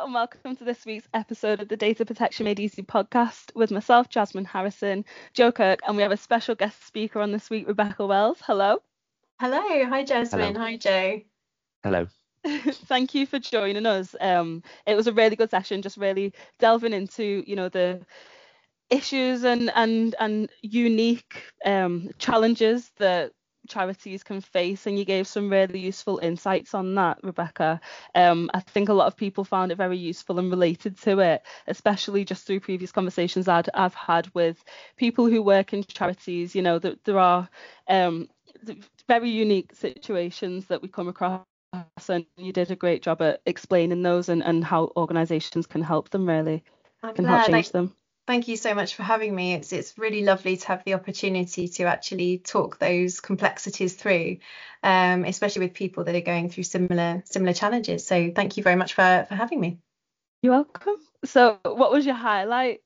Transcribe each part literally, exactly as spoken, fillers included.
and welcome to this week's episode of the Data Protection Made Easy podcast with myself, Jasmine Harrison, Jo Kirk, and we have a special guest speaker on this week, Rebecca Wells. Hello. Hello. Hi, Jasmine. Hello. Hi, Jo. Hello. Thank you for joining us. Um, it was a really good session, just really delving into, you know, the issues and and and unique um, challenges that charities can face, and you gave some really useful insights on that, Rebecca. Um, I think a lot of people found it very useful and related to it, especially just through previous conversations I'd, I've had with people who work in charities. You know, that there are um, very unique situations that we come across, and you did a great job at explaining those and, and how organisations can help them, really, I'm can glad. help change Thank, them. thank you so much for having me. It's it's really lovely to have the opportunity to actually talk those complexities through, um, especially with people that are going through similar similar challenges. So thank you very much for, for having me. You're welcome. So what was your highlight?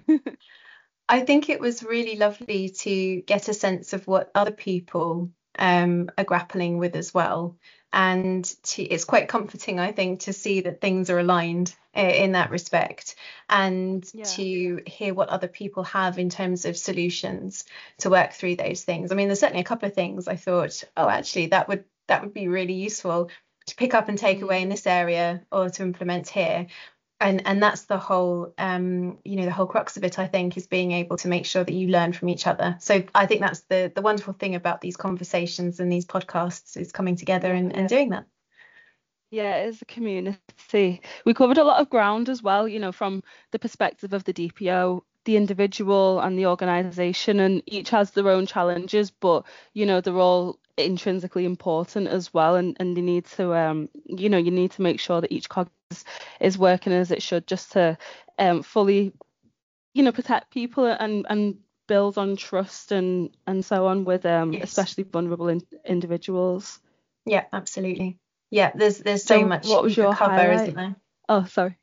I think it was really lovely to get a sense of what other people um, are grappling with as well. And to, it's quite comforting, I think, to see that things are aligned uh, in that respect, and Yeah. to hear what other people have in terms of solutions to work through those things. I mean, there's certainly a couple of things I thought, oh, actually, that would that would be really useful to pick up and take away in this area or to implement here. And and that's the whole, um, you know, the whole crux of it, I think, is being able to make sure that you learn from each other. So I think that's the the wonderful thing about these conversations and these podcasts, is coming together and, and doing that. Yeah, it is a community. We covered a lot of ground as well, you know, from the perspective of the D P O, the individual and the organisation, and each has their own challenges, but, you know, they're all intrinsically important as well, and, and you need to, um, you know, you need to make sure that each cog is, is working as it should, just to um, fully, you know, protect people and, and build on trust and, and so on with um, Yes. especially vulnerable in, individuals. Yeah, absolutely. Yeah, there's there's so, So much what was you your could cover, highlight? isn't there? Oh, sorry.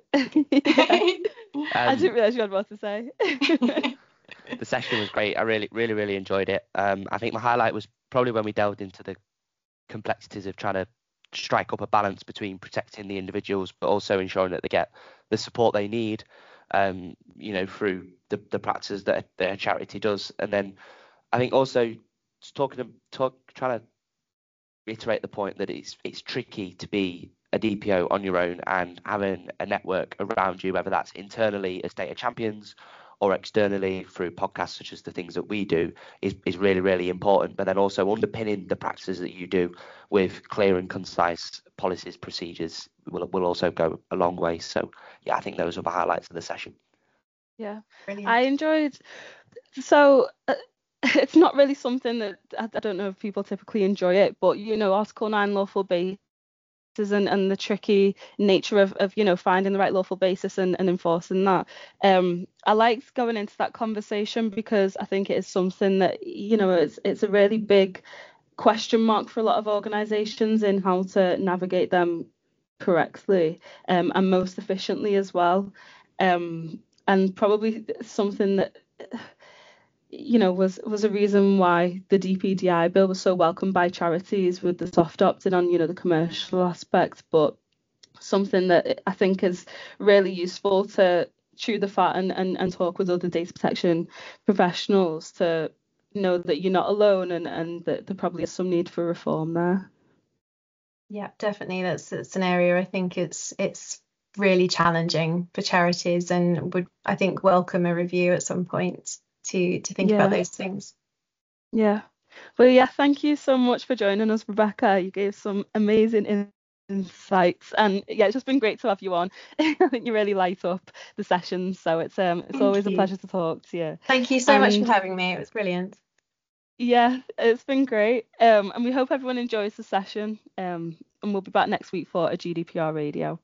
Yeah. I Um, didn't realise you had more to say. the session was great. I really, really, really enjoyed it. Um, I think my highlight was probably when we delved into the complexities of trying to strike up a balance between protecting the individuals, but also ensuring that they get the support they need, um, you know, through the, the practices that their charity does. And then I think also talking to talk, trying to reiterate the point that it's it's tricky to be a D P O on your own, and having a network around you, whether that's internally as data champions or externally through podcasts such as the things that we do, is, is really, really important. But then also underpinning the practices that you do with clear and concise policies, procedures will will also go a long way. So yeah, I think those were the highlights of the session. Yeah, Brilliant. I enjoyed. So uh, it's not really something that I, I don't know if people typically enjoy it, but you know, Article nine lawful basis and, and the tricky nature of, of you know finding the right lawful basis and, and enforcing that. Um, I liked going into that conversation because I think it is something that you know it's it's a really big question mark for a lot of organisations in how to navigate them correctly um, and most efficiently as well. Um, and probably something that you know was was a reason why the D P D I bill was so welcomed by charities, with the soft opt-in on you know the commercial aspect, but something that I think is really useful to chew the fat and, and, and talk with other data protection professionals to know that you're not alone, and, and that there probably is some need for reform there. Yeah, definitely. That's that's an area I think it's it's really challenging for charities, and would I think welcome a review at some point to to think Yeah. about those things. Yeah. Well, yeah, thank you so much for joining us, Rebecca. You gave some amazing in- insights, and yeah, it's just been great to have you on. I think you really light up the sessions, so it's um it's Thank always you. a pleasure to talk to you. Thank you so much And- for having me. It was brilliant. Yeah, it's been great. Um, and we hope everyone enjoys the session. Um, and we'll be back next week for a G D P R radio.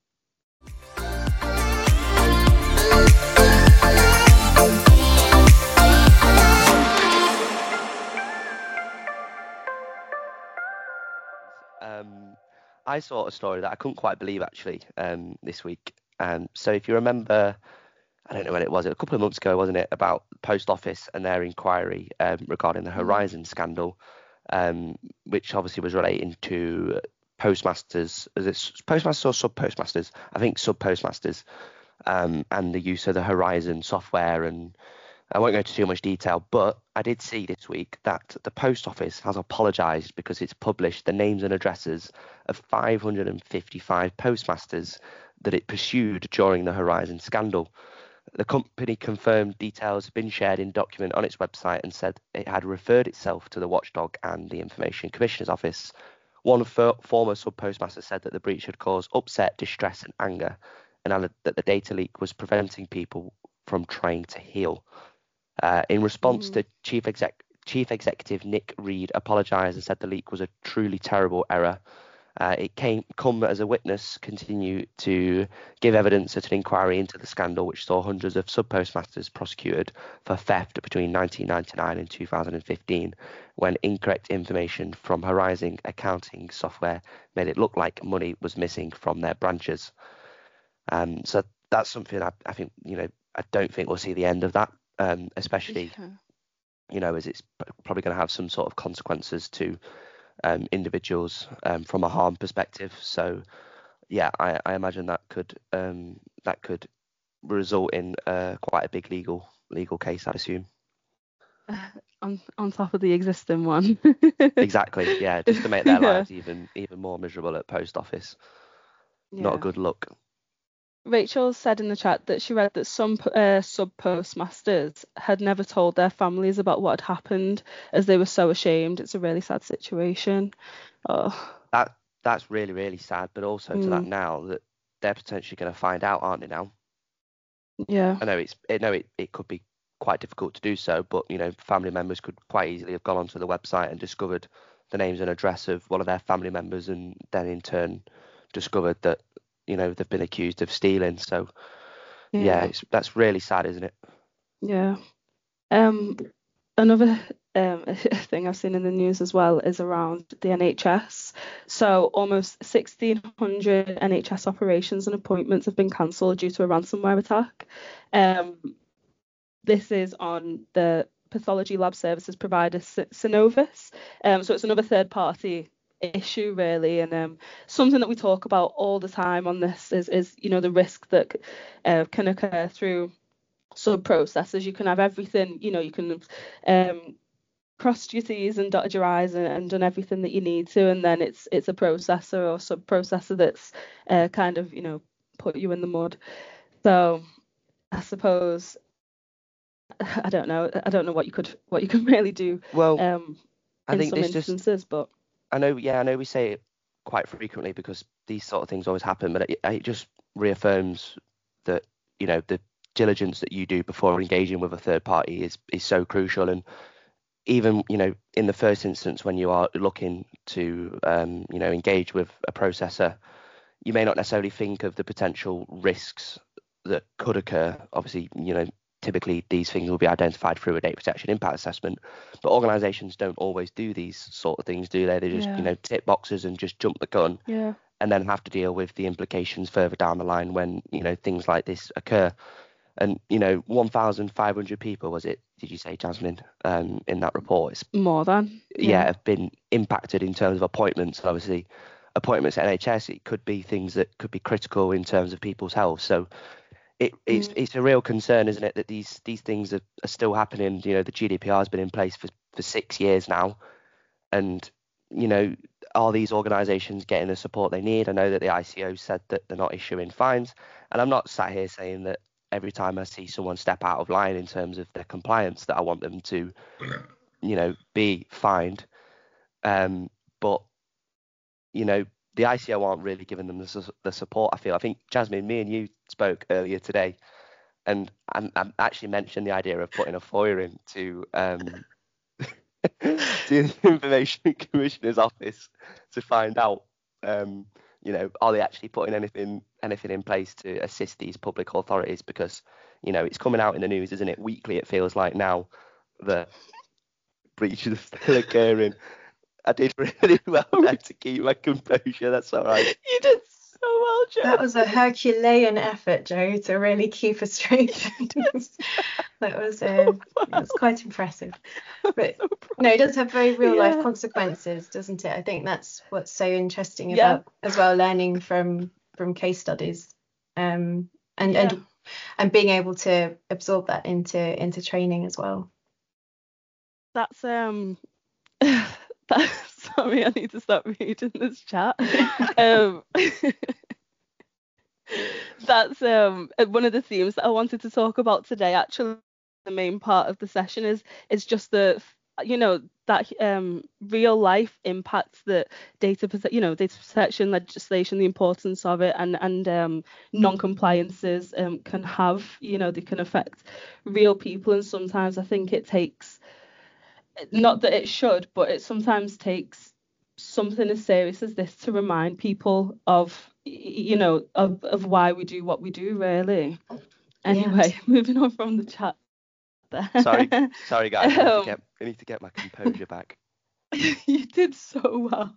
Um, I saw a story that I couldn't quite believe actually um, this week. Um, so if you remember, I don't know when it was, a couple of months ago, wasn't it, about Post Office and their inquiry um, regarding the Horizon scandal, um, which obviously was relating to postmasters, is it postmasters or sub postmasters? I think sub postmasters, um, and the use of the Horizon software. And I won't go into too much detail, but I did see this week that the post office has apologised because it's published the names and addresses of five hundred fifty-five postmasters that it pursued during the Horizon scandal. The company confirmed details have been shared in document on its website and said it had referred itself to the Watchdog and the Information Commissioner's Office. One for, former sub-postmaster said that the breach had caused upset, distress and anger, and added that the data leak was preventing people from trying to heal. Uh, in response, mm-hmm. the chief, exec, chief executive Nick Reed apologised and said the leak was a truly terrible error. Uh, it came come as a witness continue to give evidence at an inquiry into the scandal, which saw hundreds of sub-postmasters prosecuted for theft between nineteen ninety-nine and two thousand fifteen, when incorrect information from Horizon accounting software made it look like money was missing from their branches. Um, so that's something I, I think, you know, I don't think we'll see the end of that, um, especially, yeah. you know, as it's probably going to have some sort of consequences to Um, individuals um, from a harm perspective. So yeah, I, I imagine that could um, that could result in uh, quite a big legal legal case, I'd assume. Uh, on on top of the existing one. Exactly, yeah, just to make their yeah. lives even even more miserable at post office. Yeah. Not a good look. Rachel said in the chat that she read that some uh, sub-postmasters had never told their families about what had happened as they were so ashamed. It's a really sad situation. Oh. That that's really, really sad, but also mm. to that now that they're potentially going to find out, aren't they now? Yeah. I know it's I know it, it could be quite difficult to do so, but, you know, family members could quite easily have gone onto the website and discovered the names and address of one of their family members, and then in turn discovered that, you know, they've been accused of stealing. So yeah, yeah it's, that's really sad, isn't it? Yeah. Um, another um thing I've seen in the news as well is around the N H S. So almost sixteen hundred N H S operations and appointments have been cancelled due to a ransomware attack. Um, this is on the pathology lab services provider Synovus. Um, so it's another third party issue really, and um something that we talk about all the time on this is is you know the risk that uh, can occur through sub processes. You can have everything, you know, you can um crossed your T's and dotted your I's and, and done everything that you need to, and then it's it's a processor or sub processor that's uh, kind of, you know, put you in the mud. So I suppose I don't know I don't know what you could what you can really do well um I in think some this instances just... but I know, yeah, I know we say it quite frequently because these sort of things always happen, but it, it just reaffirms that, you know, the diligence that you do before engaging with a third party is is so crucial. And even, you know, in the first instance, when you are looking to, um, you know, engage with a processor, you may not necessarily think of the potential risks that could occur. Obviously, you know, typically these things will be identified through a data protection impact assessment, but organizations don't always do these sort of things, do they? They just, yeah. you know, tick boxes and just jump the gun, yeah. and then have to deal with the implications further down the line when, you know, things like this occur. And, you know, one thousand five hundred people, was it, did you say, Jasmine, um, in that report? It's, more than. Yeah, yeah, have been impacted in terms of appointments. Obviously, appointments at N H S, it could be things that could be critical in terms of people's health. So It, it's mm. it's a real concern, isn't it, that these these things are, are still happening. You know, the G D P R has been in place for, for six years now, and, you know, are these organisations getting the support they need? I know that the I C O said that they're not issuing fines, and I'm not sat here saying that every time I see someone step out of line in terms of their compliance that I want them to, you know, be fined. Um, but, you know, the I C O aren't really giving them the, the support, I feel. I think, Jasmine, me and you spoke earlier today, and I, I actually mentioned the idea of putting a FOIA in to, um, to the Information Commissioner's Office to find out, um, you know, are they actually putting anything anything in place to assist these public authorities? Because, you know, it's coming out in the news, isn't it? Weekly, it feels like now that breaches are still occurring. I did really well there to keep my composure. That's all right. You did so well, Joe. That was a Herculean effort, Joe, to really keep a straight face. That was uh, it was quite impressive. But so No, it does have very real Yeah. life consequences, doesn't it? I think that's what's so interesting Yeah. about as well, learning from from case studies, um, and Yeah. and and being able to absorb that into into training as well. That's um that, sorry, I need to stop reading this chat. um that's um one of the themes that I wanted to talk about today. Actually, the main part of the session is is just the, you know, that um real life impacts that data prote- you know data protection legislation, the importance of it, and and um non-compliances um can have, you know, they can affect real people. And sometimes I think it takes, not that it should, but it sometimes takes something as serious as this to remind people of, you know, of, of why we do what we do, really. Anyway, Yeah. moving on from the chat there. Sorry, sorry guys. I need to Um, get I need to get my composure back. You did so well.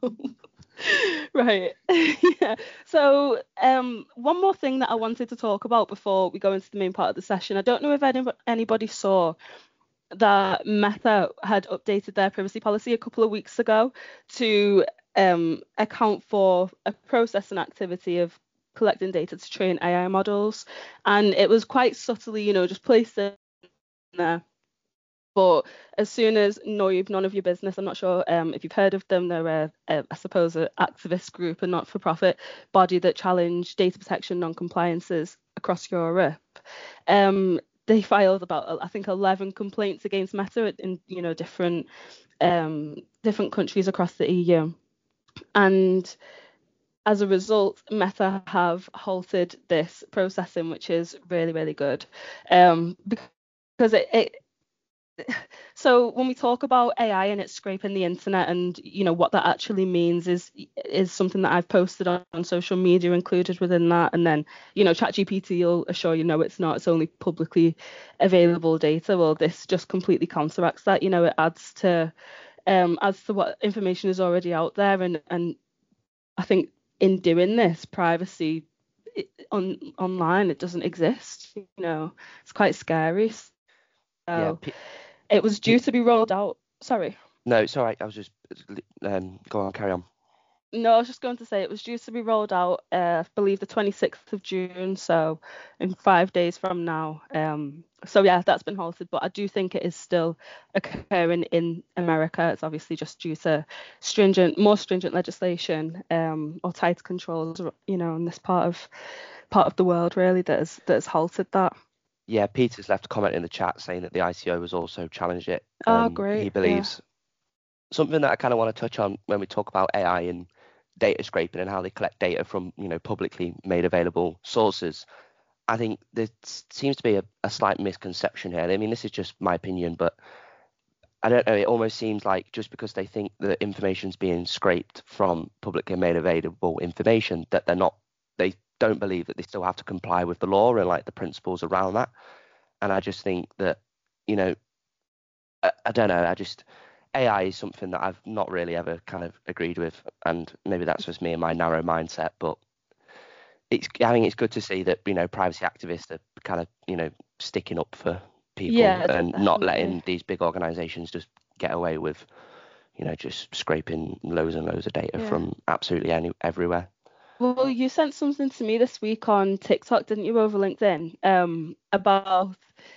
Right. Yeah. So, um, one more thing that I wanted to talk about before we go into the main part of the session. I don't know if any, anybody saw that Meta had updated their privacy policy a couple of weeks ago to um, account for a process and activity of collecting data to train A I models. And it was quite subtly, you know, just placed in there. But as soon as Noib, none of your business, I'm not sure um, if you've heard of them, they're, a, a, I suppose, an activist group, a not-for-profit body that challenge data protection non-compliances across Europe. Um, they filed about, I think, eleven complaints against Meta in, you know, different um, different countries across the E U. And as a result, Meta have halted this processing, which is really, really good. Um, because it, it so when we talk about A I and it's scraping the internet, and you know what that actually means is is something that I've posted on, on social media included within that. And then, you know, ChatGPT will assure you no, it's not, it's only publicly available data. Well, this just completely counteracts that. You know, it adds to um adds to what information is already out there. And and I think in doing this, privacy it, on online, it doesn't exist. You know, it's quite scary. So Yeah. P- it was due P- to be rolled out. Sorry. no, it's all right. I was just um go on, carry on. No, I was just going to say it was due to be rolled out, uh, I believe the twenty-sixth of June, so in five days from now. Um, so yeah, that's been halted, but I do think it is still occurring in America. It's obviously just due to stringent, more stringent legislation, um, or tight controls, you know, in this part of part of the world really that has that has halted that. Yeah, Peter's left a comment in the chat saying that the I C O has also challenged it. Oh, Um, great. he believes something that I kind of want to touch on when we talk about A I and data scraping and how they collect data from, you know, publicly made available sources. I think there seems to be a, a slight misconception here. I mean, this is just my opinion, but I don't know. It almost seems like just because they think that information's being scraped from publicly made available information, that they're not, they don't believe that they still have to comply with the law and like the principles around that. And I just think that, you know, I, I don't know. I just, A I is something that I've not really ever kind of agreed with, and maybe that's just me and my narrow mindset. But it's, I think it's good to see that, you know, privacy activists are kind of, you know, sticking up for people Yeah, and not definitely. letting these big organisations just get away with, you know, just scraping loads and loads of data Yeah. from absolutely any everywhere. Well, you sent something to me this week on TikTok, didn't you, over LinkedIn, um, about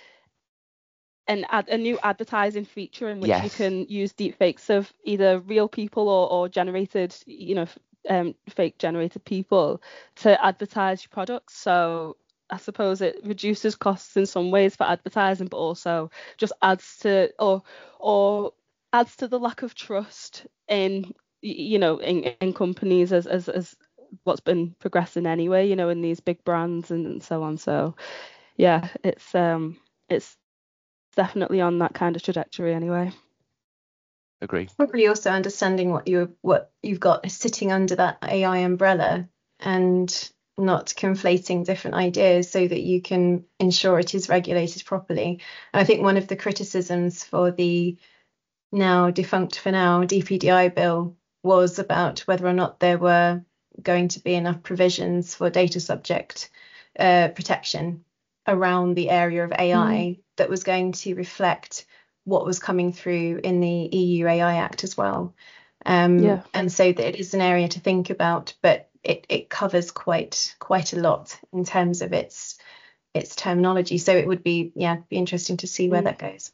an ad, a new advertising feature in which Yes. you can use deepfakes of either real people or, or generated, you know, um, fake generated people to advertise your products. So I suppose it reduces costs in some ways for advertising, but also just adds to or or adds to the lack of trust in, you know, in, in companies as, as as what's been progressing anyway, you know, in these big brands and, and so on. So yeah, it's um it's definitely on that kind of trajectory anyway. Agree. Probably also understanding what you what you've got sitting under that A I umbrella and not conflating different ideas so that you can ensure it is regulated properly. And I think one of the criticisms for the now defunct for now D P D I bill was about whether or not there were going to be enough provisions for data subject uh, protection around the area of A I mm. that was going to reflect what was coming through in the E U A I Act as well. Um, Yeah. And so that it is an area to think about, but it, it covers quite quite a lot in terms of its its terminology. So it would be, yeah, be interesting to see where Mm. that goes.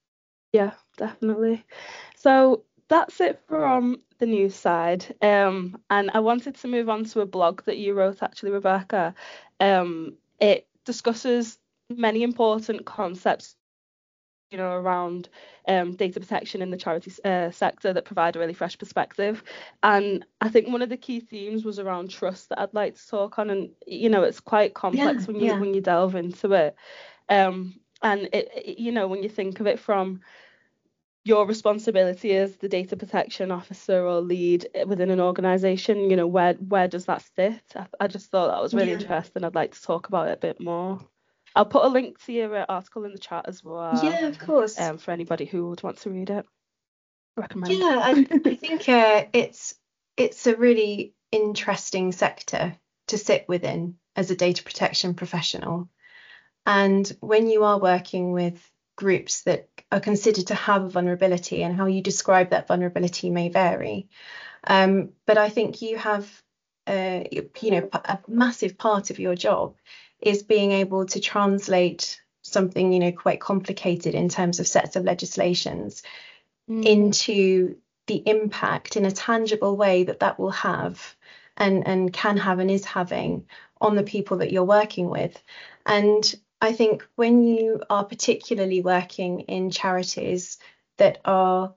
Yeah, definitely. So that's it from the news side. Um, and I wanted to move on to a blog that you wrote, actually, Rebecca. Um, it discusses many important concepts, you know, around um, data protection in the charity uh, sector that provide a really fresh perspective. And I think one of the key themes was around trust that I'd like to talk on. And, you know, it's quite complex Yeah, when you yeah. when you delve into it. Um, and, it, it, you know, when you think of it from your responsibility as the data protection officer or lead within an organization, you know, where where does that sit? I, I just thought that was really Yeah. interesting. I'd like to talk about it a bit more. I'll put a link to your uh, article in the chat as well, Yeah, of course. um, for anybody who would want to read it. Recommend. Yeah, I, I think uh, it's it's a really interesting sector to sit within as a data protection professional. And when you are working with groups that are considered to have a vulnerability, and how you describe that vulnerability may vary. Um, but I think you have, uh, you know, a massive part of your job is being able to translate something, you know, quite complicated in terms of sets of legislations Mm. into the impact in a tangible way that that will have and, and can have and is having on the people that you're working with. And I think when you are particularly working in charities that are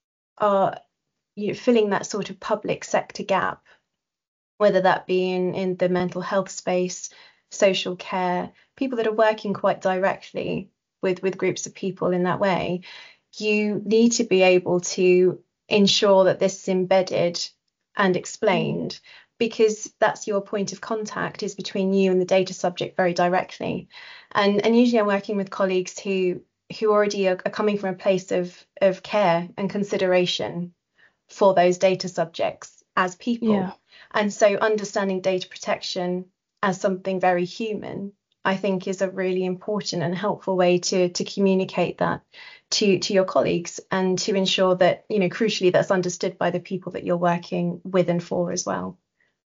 are you know, filling that sort of public sector gap, whether that be in, in the mental health space, social care, people that are working quite directly with, with groups of people in that way, you need to be able to ensure that this is embedded and explained, mm. because that's your point of contact, is between you and the data subject very directly. And, and usually I'm working with colleagues who who already are, are coming from a place of, of care and consideration for those data subjects as people. Yeah. And so understanding data protection as something very human, I think, is a really important and helpful way to to communicate that to to your colleagues, and to ensure that, you know, crucially, that's understood by the people that you're working with and for as well.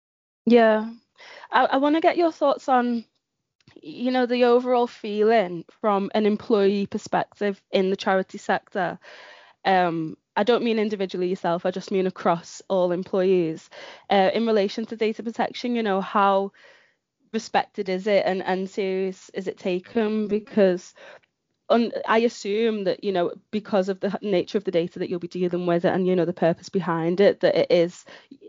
Yeah. I, I want to get your thoughts on, you know, the overall feeling from an employee perspective in the charity sector. Um, I don't mean individually yourself, I just mean across all employees. Uh, in relation to data protection, you know, how respected is it, and, and serious is it taken? Because un, I assume that, you know, because of the nature of the data that you'll be dealing with and, you know, the purpose behind it, that it is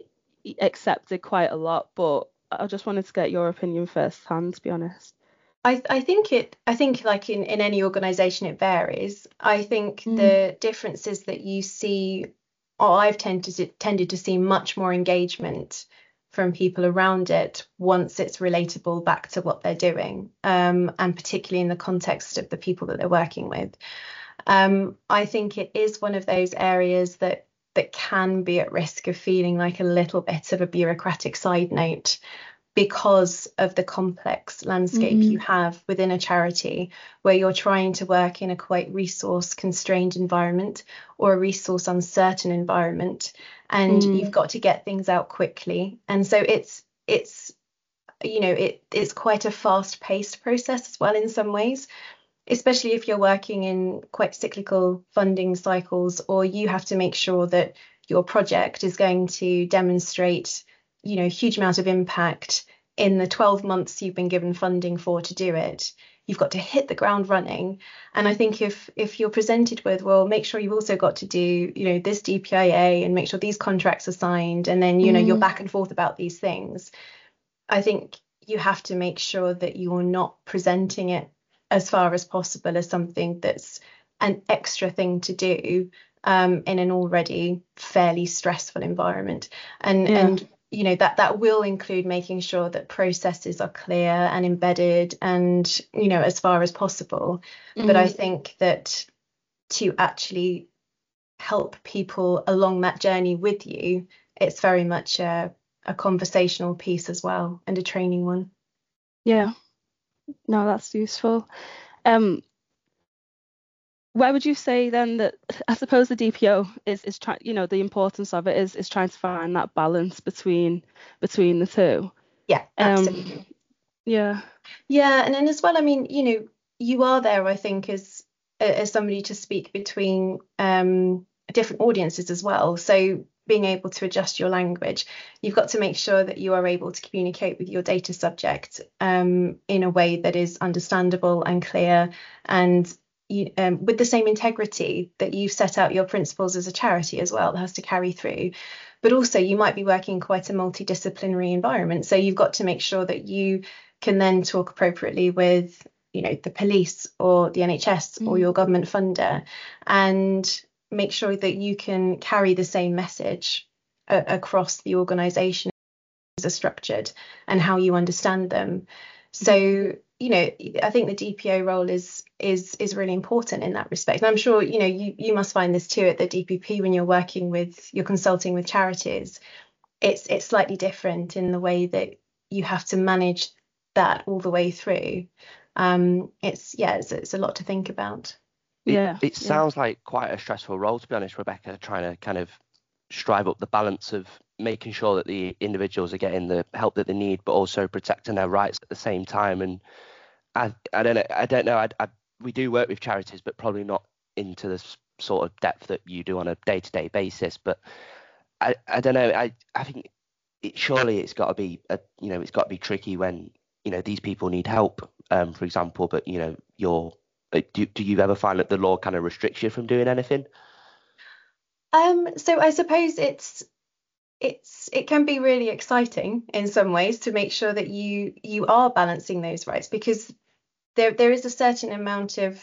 accepted quite a lot. But I just wanted to get your opinion firsthand, to be honest. I, I think it I think like in, in any organization it varies. I think Mm. the differences that you see, or I've tended to tended to see much more engagement from people around it once it's relatable back to what they're doing, um, and particularly in the context of the people that they're working with. Um, I think it is one of those areas that that can be at risk of feeling like a little bit of a bureaucratic side note, because of the complex landscape Mm. you have within a charity, where you're trying to work in a quite resource constrained environment, or a resource uncertain environment, and Mm. you've got to get things out quickly. And so it's it's you know it it's quite a fast paced process as well in some ways, especially if you're working in quite cyclical funding cycles, or you have to make sure that your project is going to demonstrate, you know, huge amount of impact in the twelve months you've been given funding for to do it. You've got to hit the ground running. And I think if if you're presented with, well, make sure you've also got to do, you know, this D P I A, and make sure these contracts are signed, and then, you know, Mm. you're back and forth about these things, I think you have to make sure that you're not presenting it as far as possible as something that's an extra thing to do, um, in an already fairly stressful environment. And Yeah. and you know that that will include making sure that processes are clear and embedded, and, you know, as far as possible. Mm. But I think that to actually help people along that journey with you, it's very much a, a conversational piece as well, and a training one. Yeah. No, that's useful. Um, where would you say then that, I suppose the D P O is is trying, you know, the importance of it is is trying to find that balance between between the two. Yeah, absolutely. Um, yeah. Yeah, and then as well, I mean, you know, you are there, I think, as as somebody to speak between um, different audiences as well. So being able to adjust your language, you've got to make sure that you are able to communicate with your data subject um, in a way that is understandable and clear, and you, um, with the same integrity that you've set out your principles as a charity as well, that has to carry through. But also, you might be working in quite a multidisciplinary environment, so you've got to make sure that you can then talk appropriately with, you know, the police or the N H S or your government funder, and make sure that you can carry the same message uh, across the organisation as are structured and how you understand them. So, you know, I think the D P O role is is is really important in that respect. And I'm sure, you know, you you must find this too at the D P P when you're working with, you're consulting with charities. It's it's slightly different in the way that you have to manage that all the way through. Um, it's yeah, it's, it's a lot to think about. It, Yeah. it yeah. sounds like quite a stressful role, to be honest, Rebecca, trying to kind of strive up the balance of making sure that the individuals are getting the help that they need, but also protecting their rights at the same time. And I, I don't know, I don't know. I, I, we do work with charities, but probably not into the sort of depth that you do on a day-to-day basis. But I, I don't know. I, I think it, surely it's got to be, a, you know, it's got to be tricky when, you know, these people need help, um, for example, but, you know, you're, do, do you ever find that the law kind of restricts you from doing anything? Um, so I suppose it's it's it can be really exciting in some ways to make sure that you you are balancing those rights, because there there is a certain amount of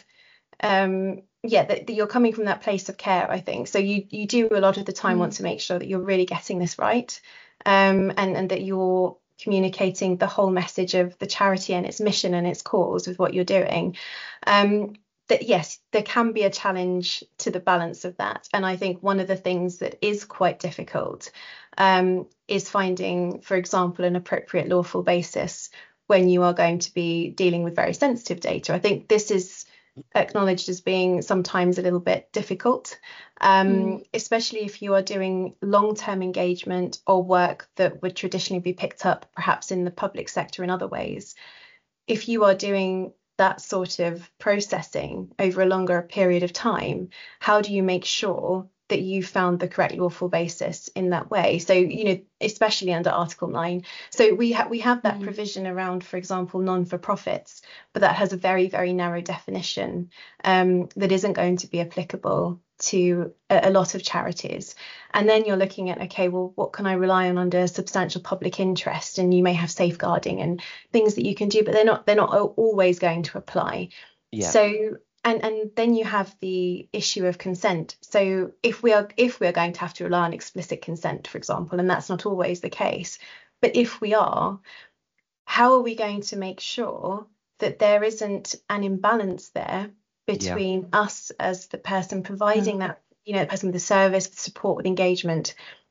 um yeah that, that you're coming from that place of care, I think. So you you do a lot of the time mm. want to make sure that you're really getting this right, um and and that you're communicating the whole message of the charity and its mission and its cause with what you're doing. Um that yes, there can be a challenge to the balance of that. And I think one of the things that is quite difficult um, is finding, for example, an appropriate lawful basis when you are going to be dealing with very sensitive data. I think this is acknowledged as being sometimes a little bit difficult, um, mm. especially if you are doing long-term engagement or work that would traditionally be picked up perhaps in the public sector in other ways. If you are doing that sort of processing over a longer period of time, how do you make sure that you found the correct lawful basis in that way? So, you know, especially under Article nine. So we have we have that mm. provision around, for example, non-for-profits, but that has a very, very narrow definition um, that isn't going to be applicable to a, a lot of charities. And then you're looking at, okay, well, what can I rely on under substantial public interest? And you may have safeguarding and things that you can do, but they're not they're not always going to apply. Yeah. So and and then you have the issue of consent. So if we are if we are going to have to rely on explicit consent, for example, and that's not always the case, but if we are, how are we going to make sure that there isn't an imbalance there between yeah. us as the person providing yeah. that, you know, the person with the service, with support, with engagement,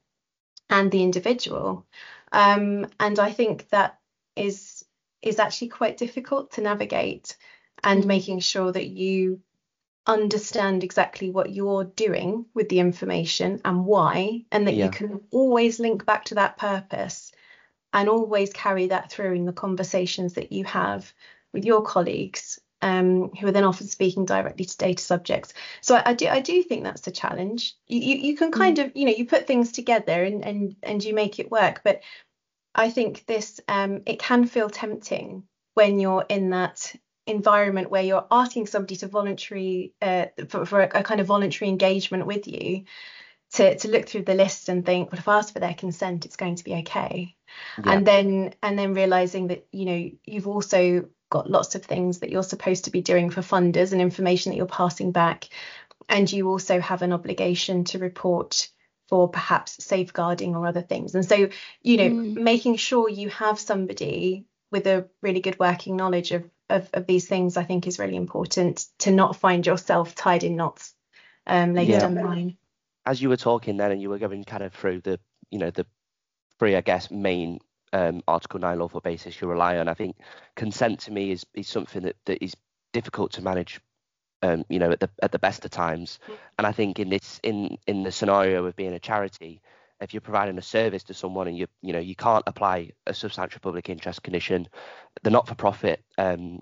and the individual? Um, and I think that is is actually quite difficult to navigate, and mm. making sure that you understand exactly what you're doing with the information and why, and that yeah. you can always link back to that purpose and always carry that through in the conversations that you have with your colleagues, um, who are then often speaking directly to data subjects. So I, I do I do think that's the challenge. You you, you can kind mm. of, you know, you put things together and, and and you make it work. But I think this um, it can feel tempting when you're in that environment where you're asking somebody to voluntary uh, for, for a, a kind of voluntary engagement with you, to to look through the list and think, well, if I ask for their consent, it's going to be okay. Yeah. And then and then realizing that, you know, you've also got lots of things that you're supposed to be doing for funders and information that you're passing back. And you also have an obligation to report for perhaps safeguarding or other things. And so, you know, mm. making sure you have somebody with a really good working knowledge of, of, of these things, I think is really important, to not find yourself tied in knots um, later yeah. down the line. As you were talking then, and you were going kind of through the, you know, the three, I guess, main um, Article nine lawful basis you rely on, I think consent to me is is something that, that is difficult to manage um, you know, at the at the best of times. And I think in this in in the scenario of being a charity, if you're providing a service to someone and you you know you can't apply a substantial public interest condition, the not-for-profit um,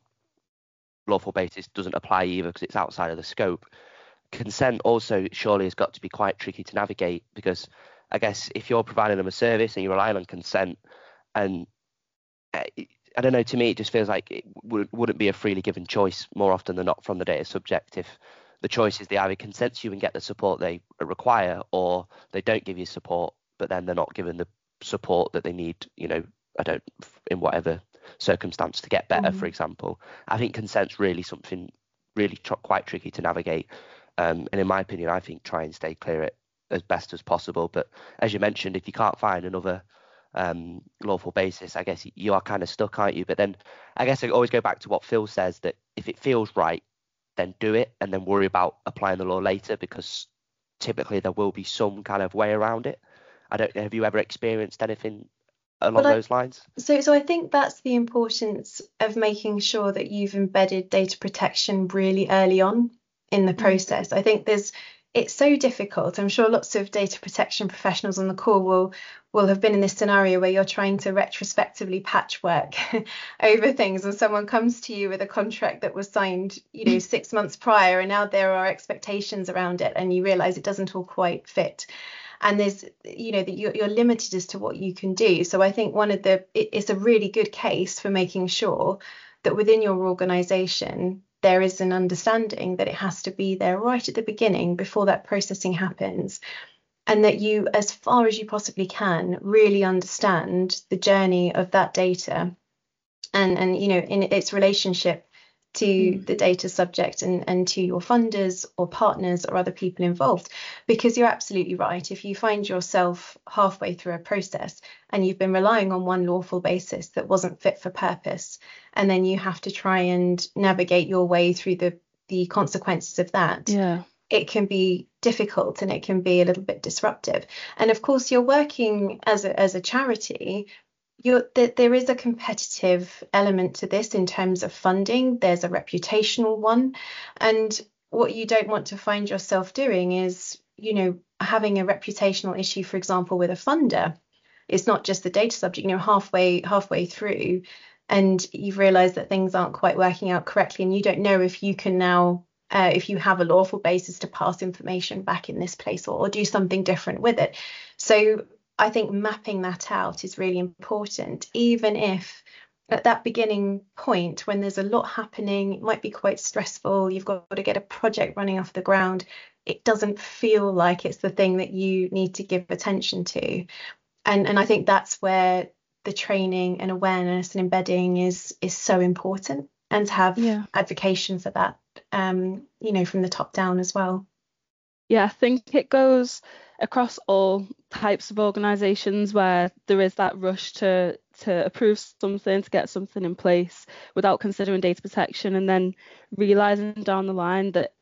lawful basis doesn't apply either because it's outside of the scope. Consent also surely has got to be quite tricky to navigate, because I guess if you're providing them a service and you're relying on consent, and uh, I don't know, to me it just feels like it would, wouldn't be a freely given choice more often than not from the data subject. If the choice is they either consent to you and get the support they require, or they don't give you support, but then they're not given the support that they need, you know, I don't, in whatever circumstance to get better, mm-hmm. for example. I think consent's really something really tr- quite tricky to navigate. Um, and in my opinion, I think try and stay clear it as best as possible. But as you mentioned, if you can't find another um, lawful basis, I guess you are kind of stuck, aren't you? But then I guess I always go back to what Phil says, that if it feels right, then do it, and then worry about applying the law later, because typically there will be some kind of way around it. I don't know, have you ever experienced anything along I, those lines? So, so I think that's the importance of making sure that you've embedded data protection really early on in the process. Mm-hmm. I think there's it's so difficult. I'm sure lots of data protection professionals on the call will will have been in this scenario where you're trying to retrospectively patchwork over things, and someone comes to you with a contract that was signed, you know, six months prior, and now there are expectations around it, and you realize it doesn't all quite fit. And there's, you know, that you're, you're limited as to what you can do. So I think one of the, it, it's a really good case for making sure that within your organization, there is an understanding that it has to be there right at the beginning before that processing happens. And that you, as far as you possibly can, really understand the journey of that data and, and you know, in its relationship to mm. the data subject and, and to your funders or partners or other people involved. Because you're absolutely right. If you find yourself halfway through a process and you've been relying on one lawful basis that wasn't fit for purpose, and then you have to try and navigate your way through the, the consequences of that, yeah. it can be difficult and it can be a little bit disruptive. And of course, you're working as a, as a charity. You're, th- there is a competitive element to this in terms of funding. There's a reputational one. And what you don't want to find yourself doing is, you know, having a reputational issue, for example, with a funder. It's not just the data subject, you know, halfway halfway through, and you've realized that things aren't quite working out correctly, and you don't know if you can now, uh, if you have a lawful basis to pass information back in this place or, or do something different with it. So I think mapping that out is really important, even if at that beginning point when there's a lot happening, it might be quite stressful, you've got to get a project running off the ground, it doesn't feel like it's the thing that you need to give attention to. And and I think that's where the training and awareness and embedding is is so important, and to have yeah. advocation for that, um, you know, from the top down as well. Yeah, I think it goes across all types of organisations where there is that rush to to approve something, to get something in place without considering data protection, and then realising down the line that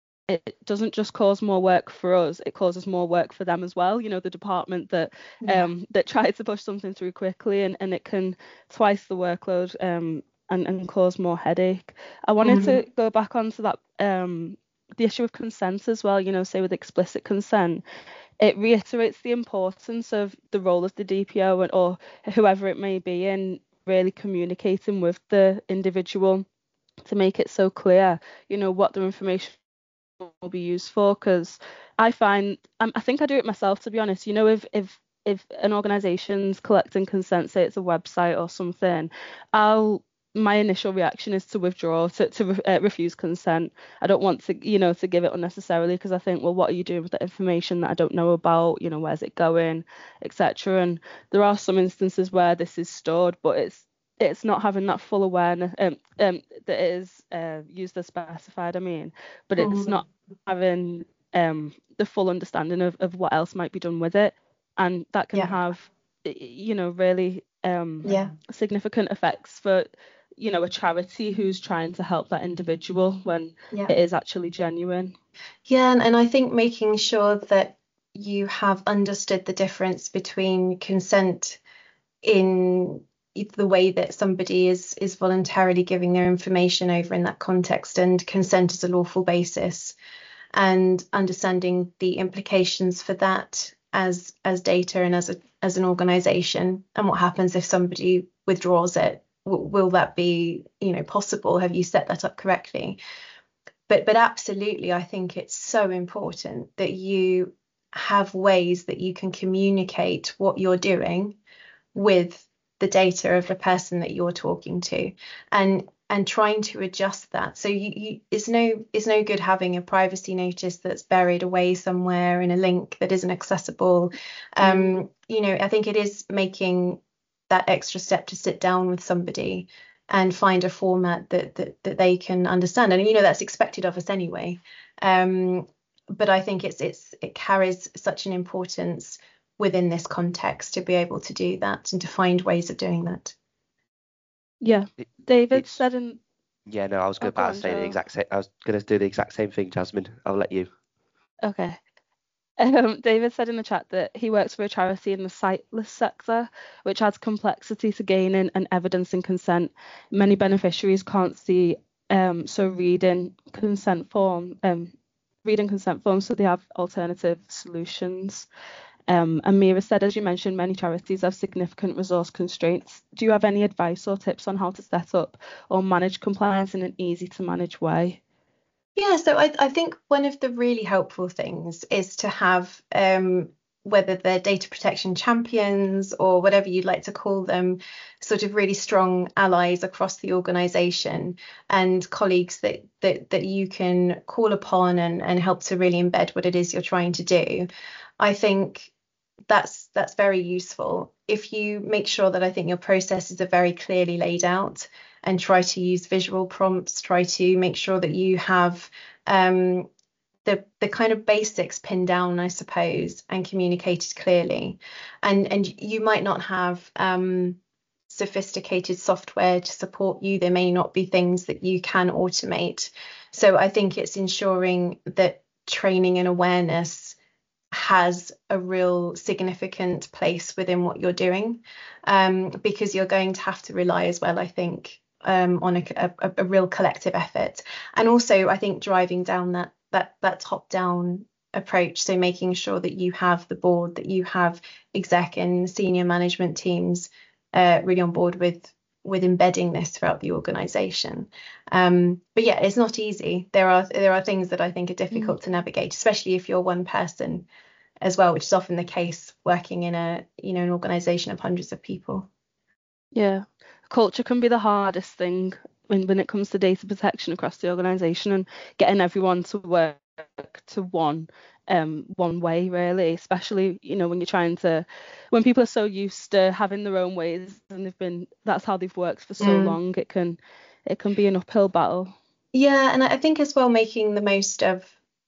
it doesn't just cause more work for us, it causes more work for them as well. You know, the department that yeah. um that tries to push something through quickly, and, and it can twice the workload um and, and cause more headache. I wanted mm-hmm. to go back onto that um the issue of consent as well, you know, say with explicit consent. It reiterates the importance of the role of the D P O and, or whoever it may be, in really communicating with the individual to make it so clear, you know, what their information will be used for. Because I find, um, I think I do it myself, to be honest. You know, if if if an organisation's collecting consent, say it's a website or something, I'll my initial reaction is to withdraw, to, to uh, refuse consent. I don't want to, you know, to give it unnecessarily, because I think, well, what are you doing with the information that I don't know about? You know, where's it going, et cetera. And there are some instances where this is stored, but it's it's not having that full awareness um, um that it is uh, used as specified. I mean, but it's mm. not having um the full understanding of, of what else might be done with it, and that can yeah. have, you know, really um yeah. significant effects for, you know, a charity who's trying to help that individual when yeah. it is actually genuine. Yeah, and, and I think making sure that you have understood the difference between consent in, the way that somebody is is voluntarily giving their information over in that context, and consent is a lawful basis, and understanding the implications for that as as data and as a as an organization, and what happens if somebody withdraws it. W- will that be, you know, possible? Have you set that up correctly? But but absolutely, I think it's so important that you have ways that you can communicate what you're doing with the data of the person that you're talking to, and and trying to adjust that. So you, you it's no it's no good having a privacy notice that's buried away somewhere in a link that isn't accessible. Um, mm. You know, I think it is making that extra step to sit down with somebody and find a format that that, that they can understand. And you know, that's expected of us anyway. Um, but I think it's it's it carries such an importance within this context to be able to do that and to find ways of doing that. Yeah, David said in. Yeah, no, I was oh, about to say Joe. the exact same. I was going to do the exact same thing, Jasmine. I'll let you. Okay. Um, David said in the chat that he works for a charity in the sightless sector, which adds complexity to gaining and evidencing consent. Many beneficiaries can't see, um, so reading consent form, um, reading consent forms, so they have alternative solutions. Um, and Mira said, as you mentioned, many charities have significant resource constraints. Do you have any advice or tips on how to set up or manage compliance in an easy to manage way? Yeah, so I, I think one of the really helpful things is to have, um, whether they're data protection champions or whatever you'd like to call them, sort of really strong allies across the organisation, and colleagues that, that that you can call upon and, and help to really embed what it is you're trying to do. I think that's that's very useful. If you make sure that I think your processes are very clearly laid out, and try to use visual prompts, try to make sure that you have um, the the kind of basics pinned down, I suppose, and communicated clearly. And and you might not have um, sophisticated software to support you. There may not be things that you can automate. So I think it's ensuring that training and awareness has a real significant place within what you're doing, um, because you're going to have to rely as well, I think, um, on a, a, a real collective effort. And also, I think driving down that that that top-down approach, so making sure that you have the board, that you have exec and senior management teams uh, really on board with with embedding this throughout the organisation. Um, but yeah, it's not easy. There are there are things that I think are difficult mm. to navigate, especially if you're one person as well, which is often the case working in a you know an organisation of hundreds of people. Yeah, culture can be the hardest thing when when it comes to data protection across the organisation, and getting everyone to work to one um one way, really, especially you know when you're trying to when people are so used to having their own ways and they've been that's how they've worked for so mm. long. It can it can be an uphill battle. Yeah, and I think as well, making the most of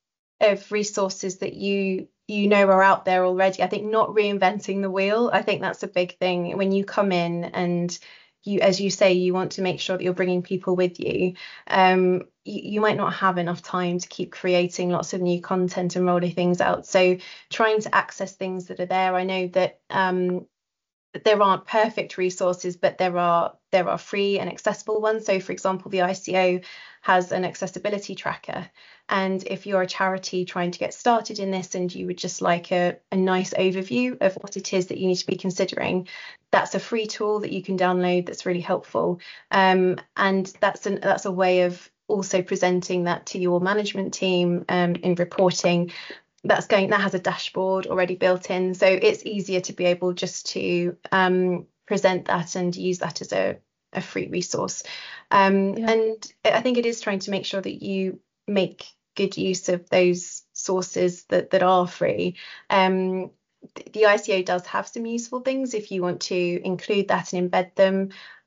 of resources that you you know are out there already. I think not reinventing the wheel. I think that's a big thing when you come in and you, as you say, you want to make sure that you're bringing people with you. Um, you, you might not have enough time to keep creating lots of new content and rolling things out. So trying to access things that are there. I know that um, there aren't perfect resources, but there are there are free and accessible ones. So, for example, the I C O has an accessibility tracker. And if you're a charity trying to get started in this and you would just like a, a nice overview of what it is that you need to be considering, that's a free tool that you can download that's really helpful. Um, and that's an that's a way of also presenting that to your management team um, in reporting. That's going that has a dashboard already built in, so it's easier to be able just to um, present that and use that as a, a free resource. Um, yeah. And I think it is trying to make sure that you make good use of those sources that that are free. Um, the I C O does have some useful things if you want to include that and embed them.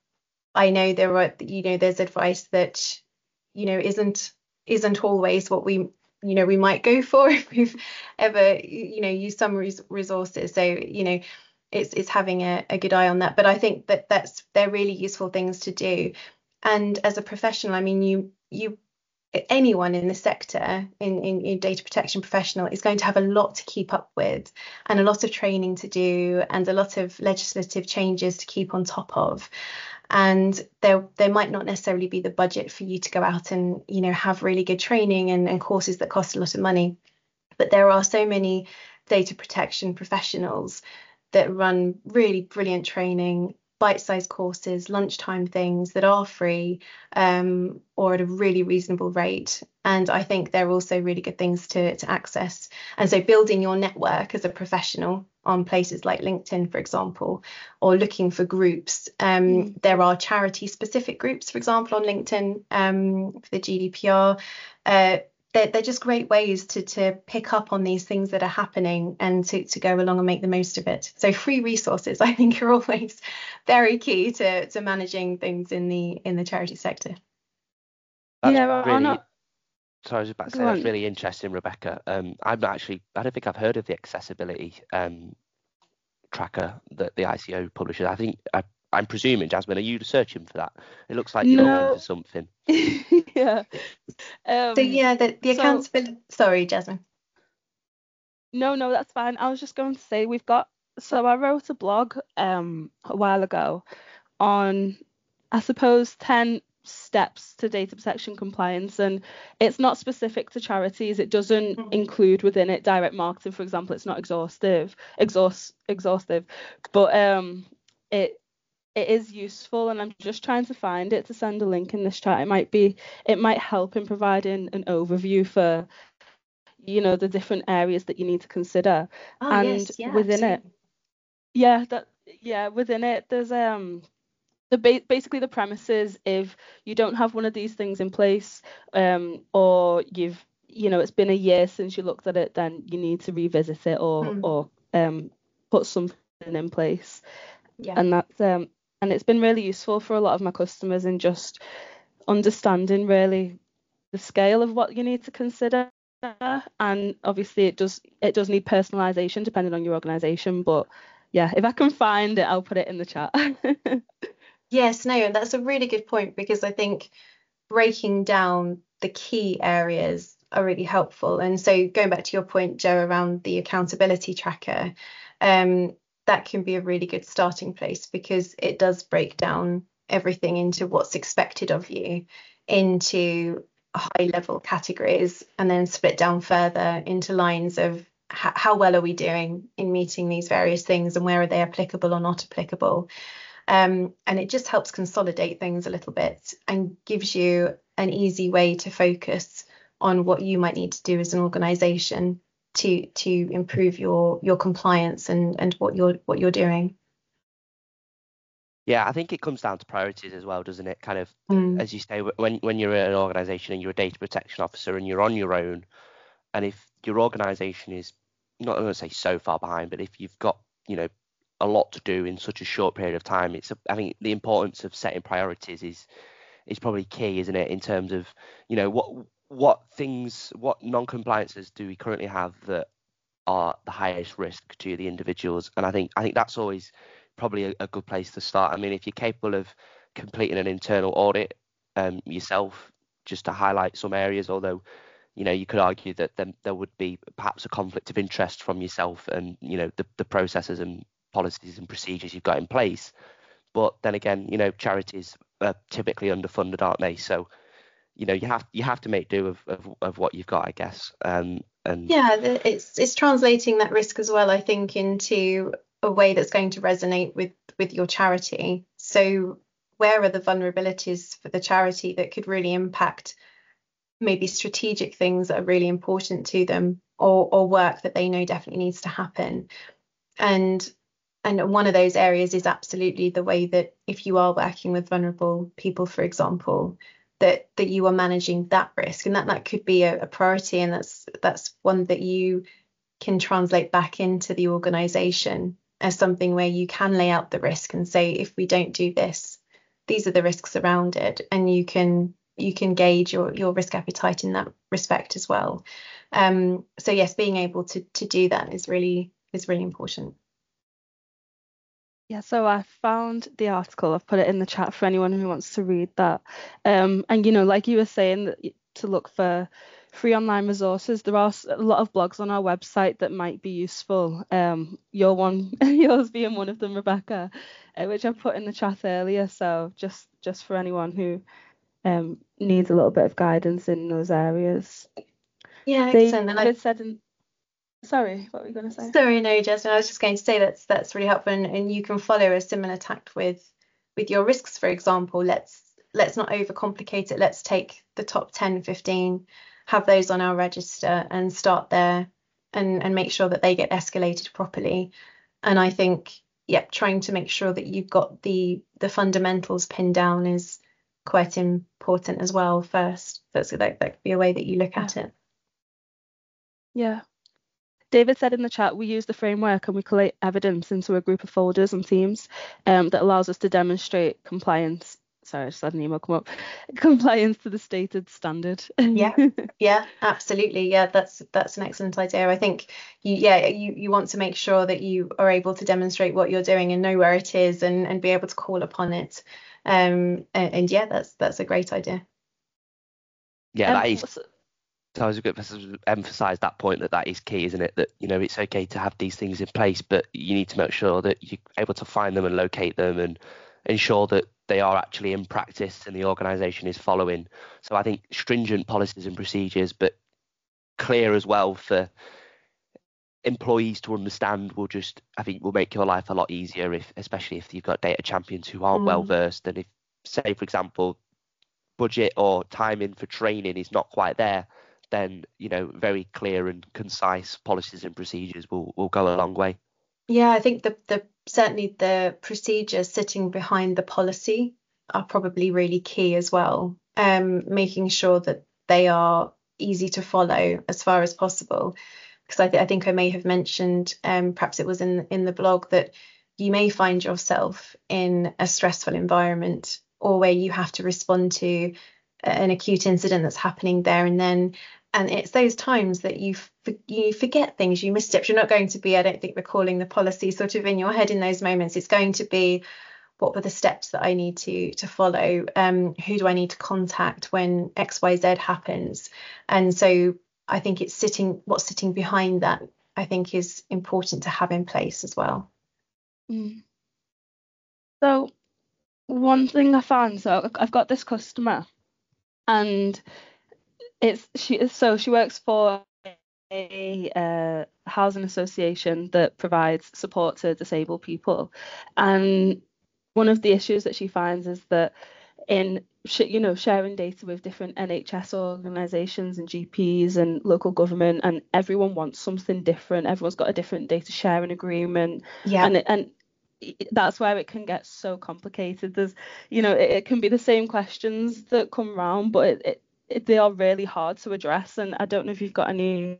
I know there are you know there's advice that you know isn't isn't always what we you know we might go for if we've ever you know used some res- resources. So you know it's it's having a, a good eye on that. But I think that that's they're really useful things to do. And as a professional, I mean you you anyone in the sector, in, in, in data protection professional, is going to have a lot to keep up with, and a lot of training to do, and a lot of legislative changes to keep on top of. And there there might not necessarily be the budget for you to go out and, you know, have really good training and, and courses that cost a lot of money. But there are so many data protection professionals that run really brilliant training, bite-sized courses, lunchtime things that are free, um, or at a really reasonable rate. And I think they're also really good things to, to access. And so building your network as a professional on places like LinkedIn, for example, or looking for groups. Um, mm. There are charity-specific groups, for example, on LinkedIn, um, for the G D P R. Uh, they're, they're just great ways to to pick up on these things that are happening and to, to go along and make the most of it. So free resources, I think, are always very key to, to managing things in the in the charity sector. That's yeah, really, not... sorry, I was about to say, that's really interesting, Rebecca. Um, I'm not actually, I don't think I've heard of the accessibility um, tracker that the I C O publishes. I think, I, I'm presuming, Jasmine, are you searching for that? It looks like you're no. looking for something. yeah. Um, so yeah, the, the so, accountability, sorry, Jasmine. No, no, that's fine. I was just going to say we've got, so I wrote a blog um a while ago on, I suppose, ten steps to data protection compliance, and it's not specific to charities. It doesn't mm-hmm. include within it direct marketing, for example. It's not exhaustive exhaust exhaustive but um it it is useful, and I'm just trying to find it to send a link in this chat. It might be it might help in providing an overview for, you know, the different areas that you need to consider. Oh, and yes, yeah, within absolutely. it yeah that yeah within it there's um the ba- basically the premise is, if you don't have one of these things in place, um, or you've, you know, it's been a year since you looked at it, then you need to revisit it or mm. or um, put something in place. Yeah. And that's um, and it's been really useful for a lot of my customers in just understanding really the scale of what you need to consider. And obviously it does it does need personalization depending on your organization. But yeah, if I can find it, I'll put it in the chat. Yes, no, and that's a really good point, because I think breaking down the key areas are really helpful. And so going back to your point, Joe, around the accountability tracker, um, that can be a really good starting place, because it does break down everything into what's expected of you into high level categories, and then split down further into lines of h- how well are we doing in meeting these various things, and where are they applicable or not applicable. Um, and it just helps consolidate things a little bit and gives you an easy way to focus on what you might need to do as an organisation to to improve your your compliance and and what you're what you're doing. Yeah, I think it comes down to priorities as well, doesn't it? Kind of, mm. as you say, when when you're an organisation and you're a data protection officer and you're on your own, and if your organisation is not going to say so far behind, but if you've got, you know, a lot to do in such a short period of time, it's a, I think the importance of setting priorities is is probably key, isn't it, in terms of, you know, what what things, what non-compliances do we currently have that are the highest risk to the individuals. And I think I think that's always probably a, a good place to start. I mean, if you're capable of completing an internal audit um, yourself, just to highlight some areas, although, you know, you could argue that then there would be perhaps a conflict of interest from yourself and, you know, the, the processes and policies and procedures you've got in place. But then again, you know, charities are typically underfunded, aren't they? So, you know, you have you have to make do of, of, of what you've got, I guess. Um, and yeah, it's it's translating that risk as well, I think, into a way that's going to resonate with with your charity. So where are the vulnerabilities for the charity that could really impact maybe strategic things that are really important to them, or or work that they know definitely needs to happen? And and one of those areas is absolutely the way that if you are working with vulnerable people, for example, that that you are managing that risk, and that that could be a, a priority, and that's that's one that you can translate back into the organization as something where you can lay out the risk and say, if we don't do this, these are the risks around it, and you can you can gauge your your risk appetite in that respect as well. Um, so yes, being able to to do that is really is really important. Yeah, so I found the article. I've put it in the chat for anyone who wants to read that. Um, and, you know, like you were saying, to look for free online resources. There are a lot of blogs on our website that might be useful. Um, your one, yours being one of them, Rebecca, uh, which I put in the chat earlier. So just just for anyone who um, needs a little bit of guidance in those areas. Yeah, excellent. And I David said, in, sorry, what were you going to say? Sorry, no, Jasmine. I was just going to say that's that's really helpful, and, and you can follow a similar tact with with your risks, for example. Let's let's not overcomplicate it. Let's take the top ten, fifteen, have those on our register and start there, and and make sure that they get escalated properly. And I think, yeah, trying to make sure that you've got the the fundamentals pinned down is quite important as well first. That's that that could be a way that you look at it. Yeah. David said in the chat, we use the framework and we collate evidence into a group of folders and themes um, that allows us to demonstrate compliance. Sorry, I just had an email come up. Compliance to the stated standard. Yeah, yeah, absolutely. Yeah, that's that's an excellent idea. I think you, yeah, you, you want to make sure that you are able to demonstrate what you're doing and know where it is, and, and be able to call upon it. Um, and, and yeah, that's that's a great idea. Yeah, Um, that is. So I was going to emphasise that point, that that is key, isn't it? That, you know, it's okay to have these things in place, but you need to make sure that you're able to find them and locate them and ensure that they are actually in practice and the organisation is following. So I think stringent policies and procedures, but clear as well for employees to understand, will just, I think, will make your life a lot easier, if, especially if you've got data champions who aren't mm. well versed. And if, say, for example, budget or timing for training is not quite there, then, you know, very clear and concise policies and procedures will, will go a long way. Yeah, I think the the certainly the procedures sitting behind the policy are probably really key as well. Um, making sure that they are easy to follow as far as possible. Because I, th- I think I may have mentioned, um, perhaps it was in in the blog, that you may find yourself in a stressful environment, or where you have to respond to an acute incident that's happening there and then. And it's those times that you you forget things, you misstep. You're not going to be, I don't think, recalling the policy sort of in your head in those moments. It's going to be, what were the steps that I need to to follow? Um, who do I need to contact when X Y Z happens? And so I think it's sitting, what's sitting behind that, I think, is important to have in place as well. Mm. So one thing I found, so I've got this customer, and it's she so she works for a uh, housing association that provides support to disabled people, and one of the issues that she finds is that in you know sharing data with different N H S organisations and G Ps and local government, and everyone wants something different. Everyone's got a different data sharing agreement. Yeah. And it, and that's where it can get so complicated. There's, you know, it, it can be the same questions that come round, but it, it, it they are really hard to address. And I don't know if you've got any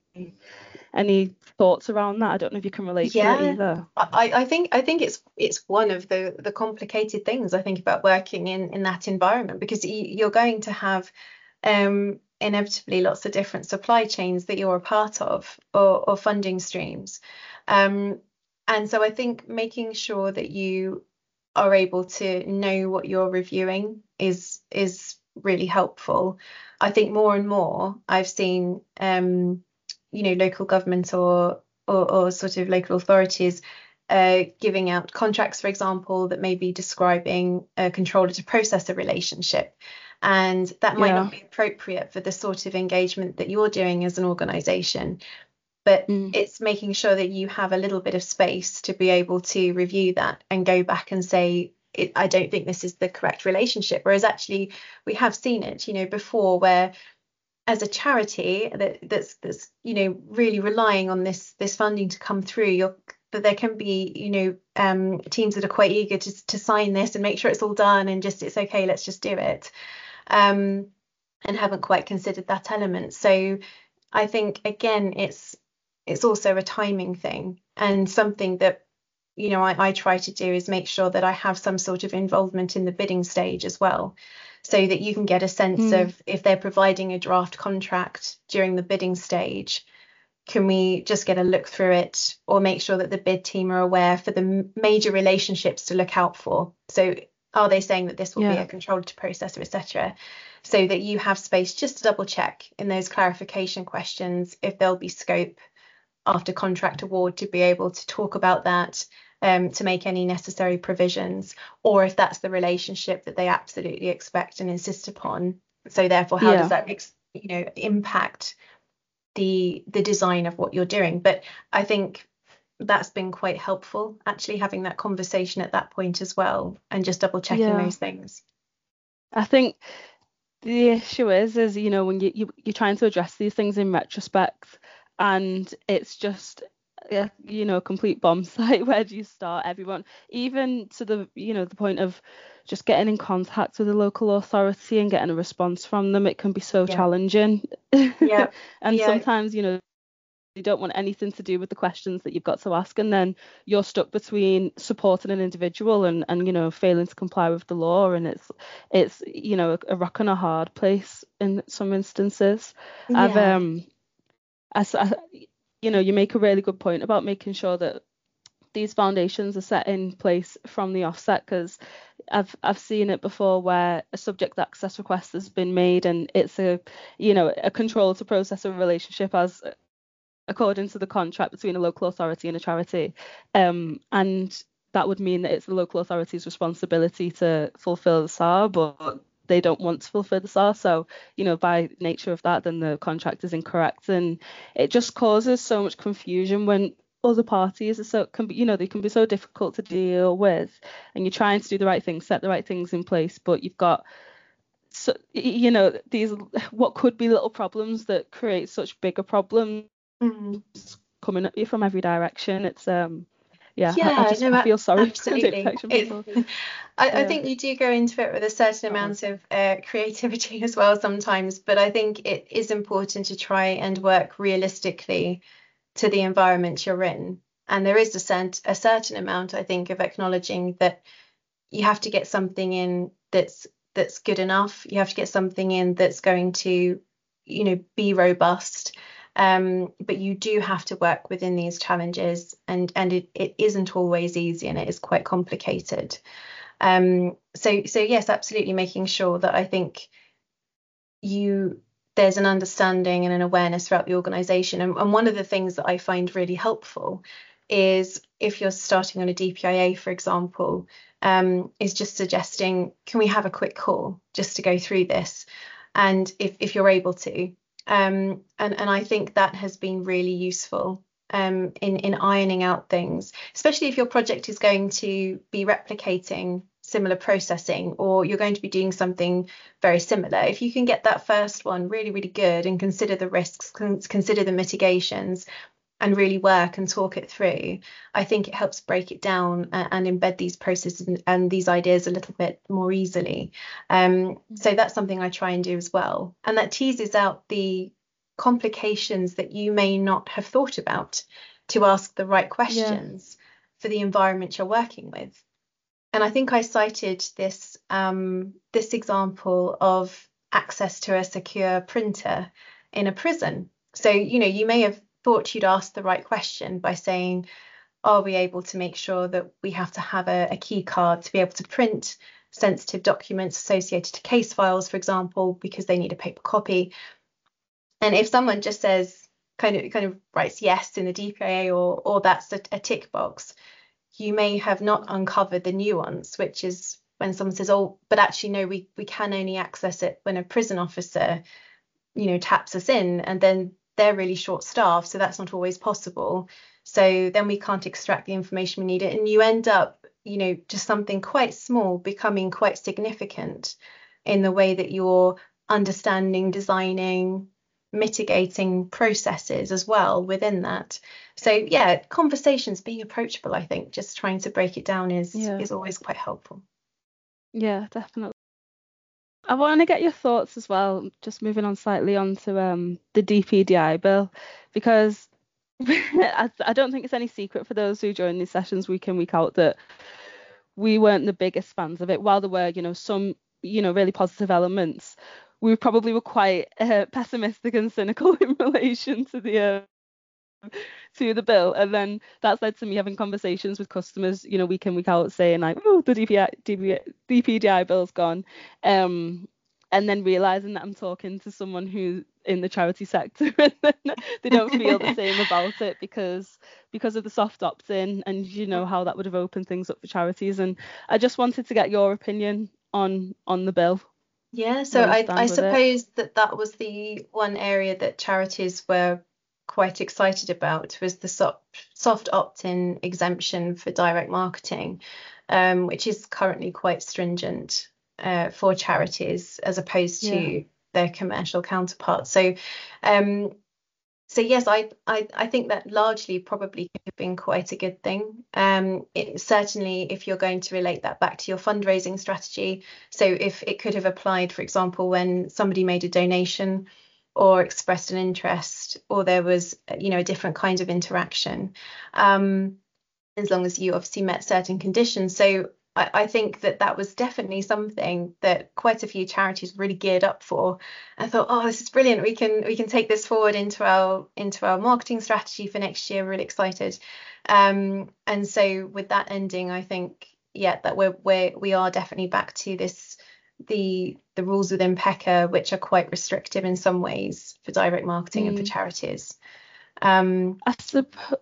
any thoughts around that. I don't know if you can relate yeah, to it either. I, I think I think it's it's one of the the complicated things I think about working in in that environment, because you're going to have um inevitably lots of different supply chains that you're a part of, or, or funding streams. Um, and so I think making sure that you are able to know what you're reviewing is is really helpful. I think more and more I've seen um, you know, local government or, or or sort of local authorities uh, giving out contracts, for example, that may be describing a controller to processor relationship. And that might yeah. not be appropriate for the sort of engagement that you're doing as an organisation. But mm. it's making sure that you have a little bit of space to be able to review that and go back and say, it, I don't think this is the correct relationship. Whereas actually we have seen it, you know, before, where as a charity that, that's, that's, you know, really relying on this this funding to come through, you're, that there can be, you know, um, teams that are quite eager to, to sign this and make sure it's all done and just, it's okay, let's just do it. Um, and haven't quite considered that element. So I think, again, it's it's also a timing thing, and something that, you know, I, I try to do is make sure that I have some sort of involvement in the bidding stage as well, so that you can get a sense mm. of, if they're providing a draft contract during the bidding stage, can we just get a look through it, or make sure that the bid team are aware for the major relationships to look out for. So Are they saying that this will Yeah. be a controlled process, et cetera? So that you have space just to double check in those clarification questions if there'll be scope after contract award to be able to talk about that, um, to make any necessary provisions, or if that's the relationship that they absolutely expect and insist upon. So therefore, how Yeah. does that, you know, impact the the design of what you're doing? But I think that's been quite helpful, actually, having that conversation at that point as well, and just double checking Yeah. those things. I think the issue is, is you know, when you, you you're trying to address these things in retrospect, and it's just, yeah, you know, a complete bomb site. Where do you start? Everyone, even to the, you know, the point of just getting in contact with the local authority and getting a response from them, it can be so Yeah. challenging. Yeah. And Yeah. sometimes, you know, you don't want anything to do with the questions that you've got to ask, and then you're stuck between supporting an individual and and you know, failing to comply with the law, and it's it's you know, a, a rock and a hard place in some instances. I've Yeah. um as I, you know, you make a really good point about making sure that these foundations are set in place from the offset, because I've I've seen it before where a subject access request has been made and it's a, you know, a control to process a relationship as according to the contract between a local authority and a charity, um, and that would mean that it's the local authority's responsibility to fulfil the S A R, but they don't want to fulfil the S A R. So, you know, by nature of that, then the contract is incorrect, and it just causes so much confusion when other parties are so can be, you know, they can be so difficult to deal with, and you're trying to do the right things, set the right things in place, but you've got, so, you know, these what could be little problems that create such bigger problems Mm. coming at you from every direction. It's um yeah, I, I Yeah, just no, I a- feel sorry for the absolutely. protection It, people. I, I Yeah. think you do go into it with a certain amount of uh, creativity as well sometimes, but I think it is important to try and work realistically to the environment you're in. And there is a, cent- a certain amount, I think, of acknowledging that you have to get something in that's that's good enough. You have to get something in that's going to, you know, be robust. Um, but you do have to work within these challenges, and and it, it isn't always easy, and it is quite complicated. Um, so so yes, absolutely, making sure that I think you there's an understanding and an awareness throughout the organisation. And, and one of the things that I find really helpful is if you're starting on a D P I A, for example, um, is just suggesting, can we have a quick call just to go through this? And if, if you're able to, um, and, and I think that has been really useful um, in, in ironing out things, especially if your project is going to be replicating similar processing, or you're going to be doing something very similar. If you can get that first one really, really good and consider the risks, consider the mitigations, and really work and talk it through, I think it helps break it down and, and embed these processes and, and these ideas a little bit more easily. Um, so that's something I try and do as well. And that teases out the complications that you may not have thought about to ask the right questions yeah. for the environment you're working with. And I think I cited this um, this example of access to a secure printer in a prison. So, you know, you may have thought you'd asked the right question by saying, are we able to make sure that we have to have a, a key card to be able to print sensitive documents associated to case files, for example, because they need a paper copy. And if someone just says, kind of kind of writes yes in the D P I A, or or that's a, a tick box, you may have not uncovered the nuance, which is when someone says, oh, but actually, no, we, we can only access it when a prison officer, you know, taps us in, and then they're really short staffed. So that's not always possible. So then we can't extract the information we need. And you end up, you know, just something quite small becoming quite significant in the way that you're understanding, designing, mitigating processes as well within that. So yeah, conversations, being approachable, I think, just trying to break it down is yeah. is always quite helpful. Yeah, definitely. I want to get your thoughts as well, just moving on slightly onto um the D P D I bill, because I, I don't think it's any secret for those who join these sessions week in, week out, that we weren't the biggest fans of it. While there were, you know, some, you know, really positive elements, we probably were quite uh, pessimistic and cynical in relation to the uh, to the bill. And then that's led to me having conversations with customers, you know, week in, week out, saying like, oh, the D P I, D P D I bill's gone. Um, and then realizing that I'm talking to someone who's in the charity sector and then they don't feel the same about it because because of the soft opt-in and, you know, how that would have opened things up for charities. And I just wanted to get your opinion on on the bill. Yeah, so Where you I, stand I with it. suppose that that was the one area that charities were quite excited about, was the soft, soft opt-in exemption for direct marketing, um, which is currently quite stringent uh, for charities as opposed to Yeah. their commercial counterparts. So, um, so yes, I, I I think that largely probably could have been quite a good thing. Um, it, certainly, if you're going to relate that back to your fundraising strategy, so if it could have applied, for example, when somebody made a donation or expressed an interest, or there was, you know, a different kind of interaction, um, as long as you obviously met certain conditions. So I, I think that that was definitely something that quite a few charities really geared up for. I thought, oh, this is brilliant. We can we can take this forward into our into our marketing strategy for next year. Really excited. Um, and so with that ending, I think, yeah, that we're we're we are definitely back to this the the rules within P E C A, which are quite restrictive in some ways for direct marketing mm. and for charities. Um, I suppose.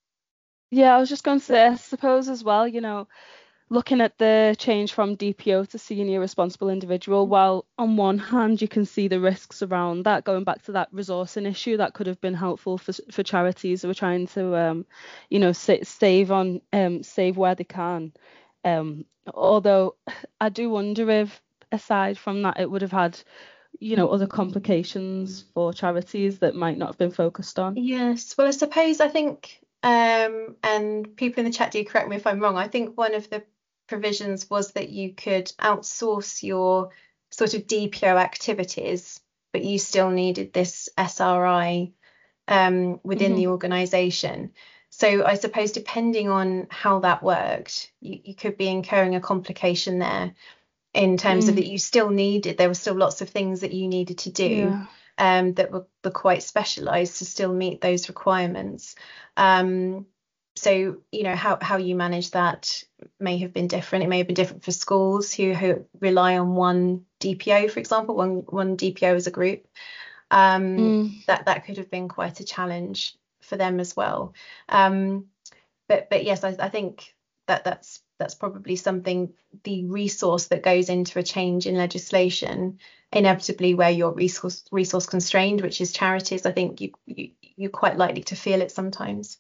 Yeah, I was just going to say, I suppose as well, you know, looking at the change from D P O to senior responsible individual, while on one hand you can see the risks around that, going back to that resourcing issue, that could have been helpful for for charities who are trying to, um, you know, sa- save on um, save where they can. Um, although I do wonder if, aside from that, it would have had, you know, other complications for charities that might not have been focused on. Yes, well, I suppose I think, um, and people in the chat do correct me if I'm wrong, I think one of the provisions was that you could outsource your sort of D P O activities, but you still needed this S R I um, within mm-hmm. the organisation. So I suppose depending on how that worked, you, you could be incurring a complication there in terms mm. of that you still needed, there were still lots of things that you needed to do yeah. um, that were, were quite specialised to still meet those requirements. Um, so, you know, how, how you manage that may have been different. It may have been different for schools who, who rely on one D P O, for example, one, one D P O as a group. Um, mm. That that could have been quite a challenge for them as well. Um, but but yes, I, I think that that's that's probably something, the resource that goes into a change in legislation, inevitably where you're resource resource constrained, which is charities. I think you, you you're quite likely to feel it sometimes.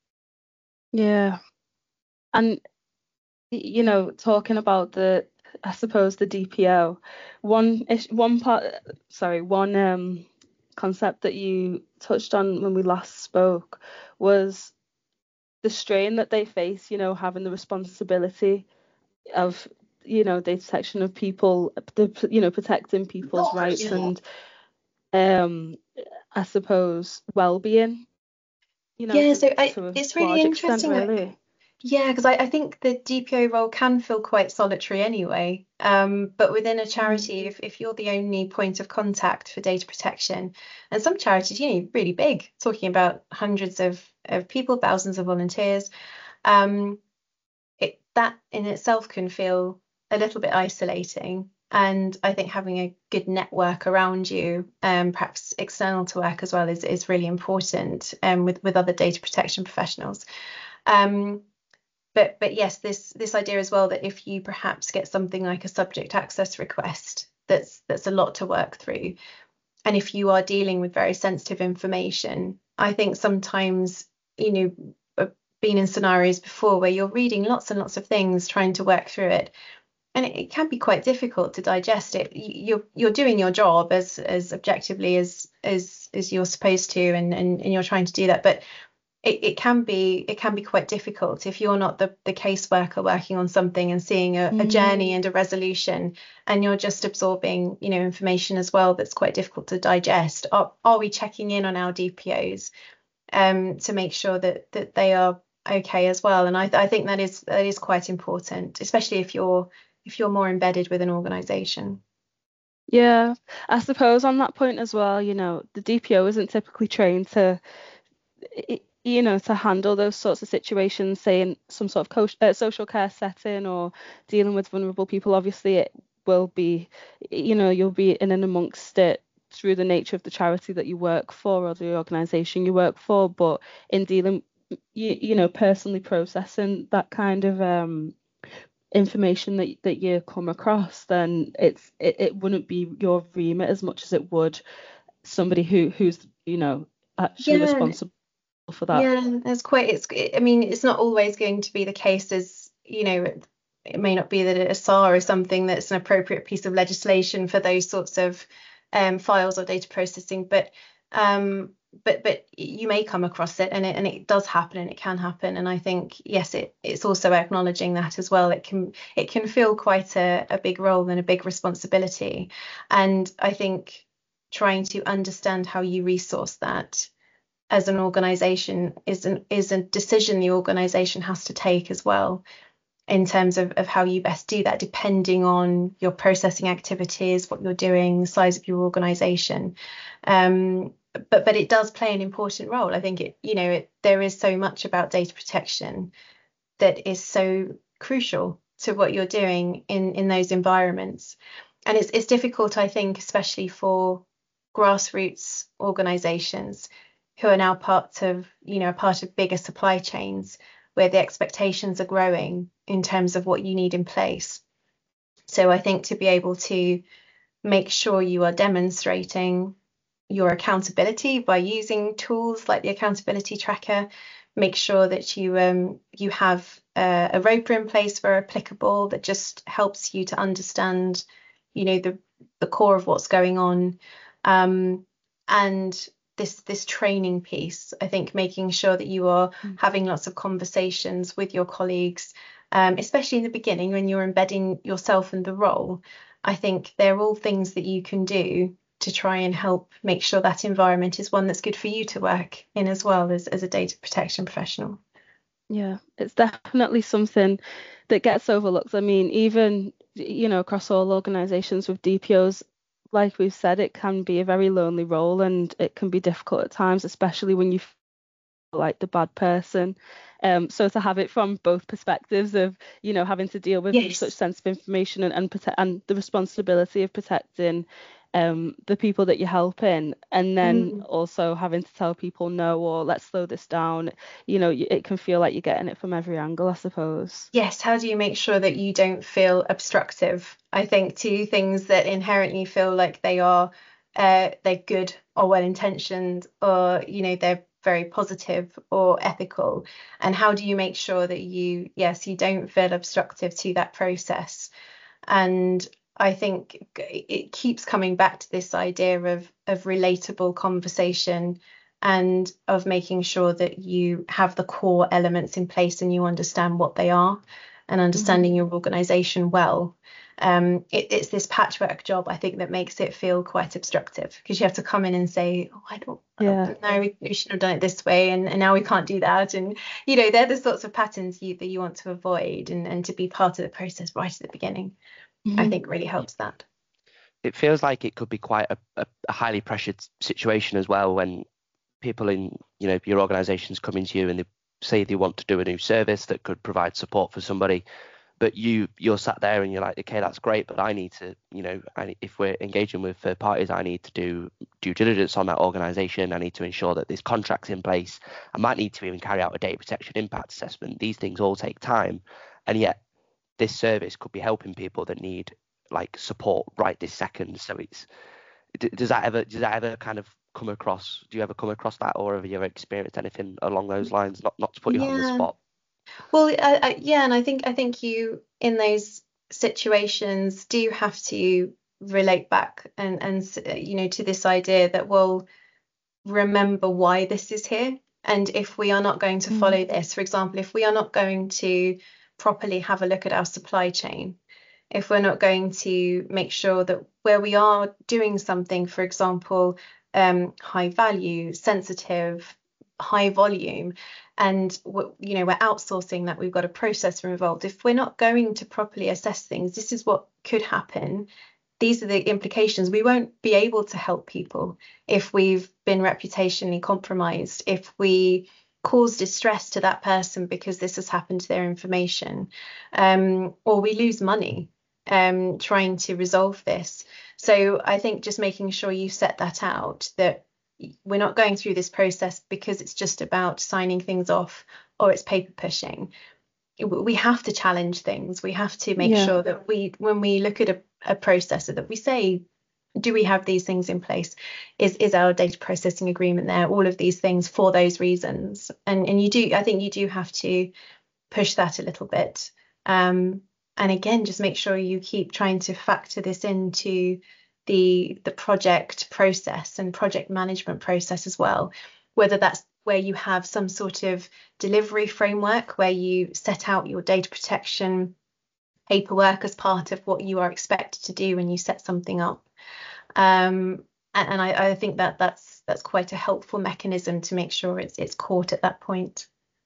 Yeah, and you know, talking about the, I suppose the D P O, one one part, sorry, one um concept that you touched on when we last spoke was the strain that they face, you know, having the responsibility of, you know, data protection of people, the, you know, protecting people's oh, rights yeah. and um I suppose well-being, you know, yeah to, so I, to it's really interesting extent, really. I, yeah because I, I think the D P O role can feel quite solitary anyway, um but within a charity, mm. if, if you're the only point of contact for data protection, and some charities, you know, really big, talking about hundreds of, of people, thousands of volunteers, um it, that in itself can feel a little bit isolating. And I think having a good network around you, um, perhaps external to work as well, is, is really important, um, with, with other data protection professionals. Um, but but yes, this this idea as well that if you perhaps get something like a subject access request, that's that's a lot to work through. And if you are dealing with very sensitive information, I think sometimes, you know, I've been in scenarios before where you're reading lots and lots of things, trying to work through it. And it, it can be quite difficult to digest it. You're you're doing your job as as objectively as as as you're supposed to, and and, and you're trying to do that. But it, it can be it can be quite difficult if you're not the the caseworker working on something and seeing a, mm. a journey and a resolution, and you're just absorbing, you know, information as well that's quite difficult to digest. Are are we checking in on our D P Os um to make sure that that they are okay as well? And I I think that is that is quite important, especially if you're if you're more embedded with an organisation. Yeah, I suppose on that point as well, you know, the D P O isn't typically trained to, it, you know, to handle those sorts of situations, say in some sort of co- uh, social care setting or dealing with vulnerable people. Obviously, it will be, you know, you'll be in and amongst it through the nature of the charity that you work for or the organisation you work for. But in dealing, you, you know, personally processing that kind of um, information that that you come across, then it's it, it wouldn't be your remit as much as it would somebody who who's, you know, actually Yeah, responsible for that. yeah, that's quite, it's, I mean, it's not always going to be the case as, you know, it, it may not be that a S A R is something that's an appropriate piece of legislation for those sorts of um, files or data processing, but um, but but you may come across it, and it and it does happen, and it can happen. And I think, yes, it it's also acknowledging that as well. It can it can feel quite a, a big role and a big responsibility. And I think trying to understand how you resource that as an organization is an is a decision the organization has to take as well, in terms of, of how you best do that, depending on your processing activities, what you're doing, the size of your organization. Um, but but it does play an important role. I think it, you know, it, there is so much about data protection that is so crucial to what you're doing in in those environments. And it's it's difficult, I think, especially for grassroots organizations who are now part of, you know, part of bigger supply chains where the expectations are growing in terms of what you need in place. So I think to be able to make sure you are demonstrating your accountability by using tools like the accountability tracker, make sure that you um, you have uh, a roper in place where applicable that just helps you to understand, you know, the the core of what's going on, um, and this this training piece. I think making sure that you are mm. having lots of conversations with your colleagues, um, especially in the beginning when you're embedding yourself in the role. I think they're all things that you can do to try and help make sure that environment is one that's good for you to work in as well as, as a data protection professional. Yeah, it's definitely something that gets overlooked. I mean, even, you know, across all organisations with D P Os, like we've said, it can be a very lonely role and it can be difficult at times, especially when you feel like the bad person. Um, so to have it from both perspectives of, you know, having to deal with Yes. such sensitive information and and, prote- and the responsibility of protecting um, the people that you're helping, and then Mm. also having to tell people no, or let's slow this down, you know, it can feel like you're getting it from every angle, I suppose. Yes, how do you make sure that you don't feel obstructive? I think two things that inherently feel like they are uh, they're good or well intentioned, or, you know, they're very positive or ethical. And how do you make sure that you, yes, you don't feel obstructive to that process? And I think it keeps coming back to this idea of of relatable conversation and of making sure that you have the core elements in place and you understand what they are, and understanding mm-hmm. your organization well. Um, it, it's this patchwork job, I think, that makes it feel quite obstructive, because you have to come in and say, oh, I don't, yeah. no, we, we should have done it this way, and, and now we can't do that. And, you know, they're the sorts of patterns you, that you want to avoid, and, and to be part of the process right at the beginning, mm-hmm. I think really helps that. It feels like it could be quite a, a, a highly pressured situation as well, when people in, you know, your organizations come into you and they say they want to do a new service that could provide support for somebody, but you you're sat there and you're like, okay, that's great, but I need to, you know, I, if we're engaging with third parties, I need to do due diligence on that organization. I need to ensure that this contract's in place. I might need to even carry out a data protection impact assessment. These things all take time, and yet this service could be helping people that need like support right this second. So it's, does that ever does that ever kind of come across, do you ever come across that, or have you ever experienced anything along those lines? Not not to put you yeah. on the spot. Well, I, I, yeah, and I think I think you in those situations do have to relate back and and you know, to this idea that, well, remember why this is here, and if we are not going to follow mm. this, for example, if we are not going to properly have a look at our supply chain, if we're not going to make sure that where we are doing something, for example, um, high value, sensitive, high volume, and you know, we're outsourcing that, we've got a processor involved, if we're not going to properly assess things, this is what could happen, these are the implications, we won't be able to help people if we've been reputationally compromised, if we cause distress to that person because this has happened to their information, um, or we lose money um, trying to resolve this. So I think just making sure you set that out, that we're not going through this process because it's just about signing things off or it's paper pushing. We have to challenge things. We have to make Yeah. sure that we, when we look at a, a process, that we say, do we have these things in place? Is is our data processing agreement there? All of these things for those reasons. And and you do, I think you do have to push that a little bit. Um, and again, just make sure you keep trying to factor this into the the project process and project management process as well, whether that's where you have some sort of delivery framework where you set out your data protection paperwork as part of what you are expected to do when you set something up. Um, and, and I, I think that that's that's quite a helpful mechanism to make sure it's it's caught at that point.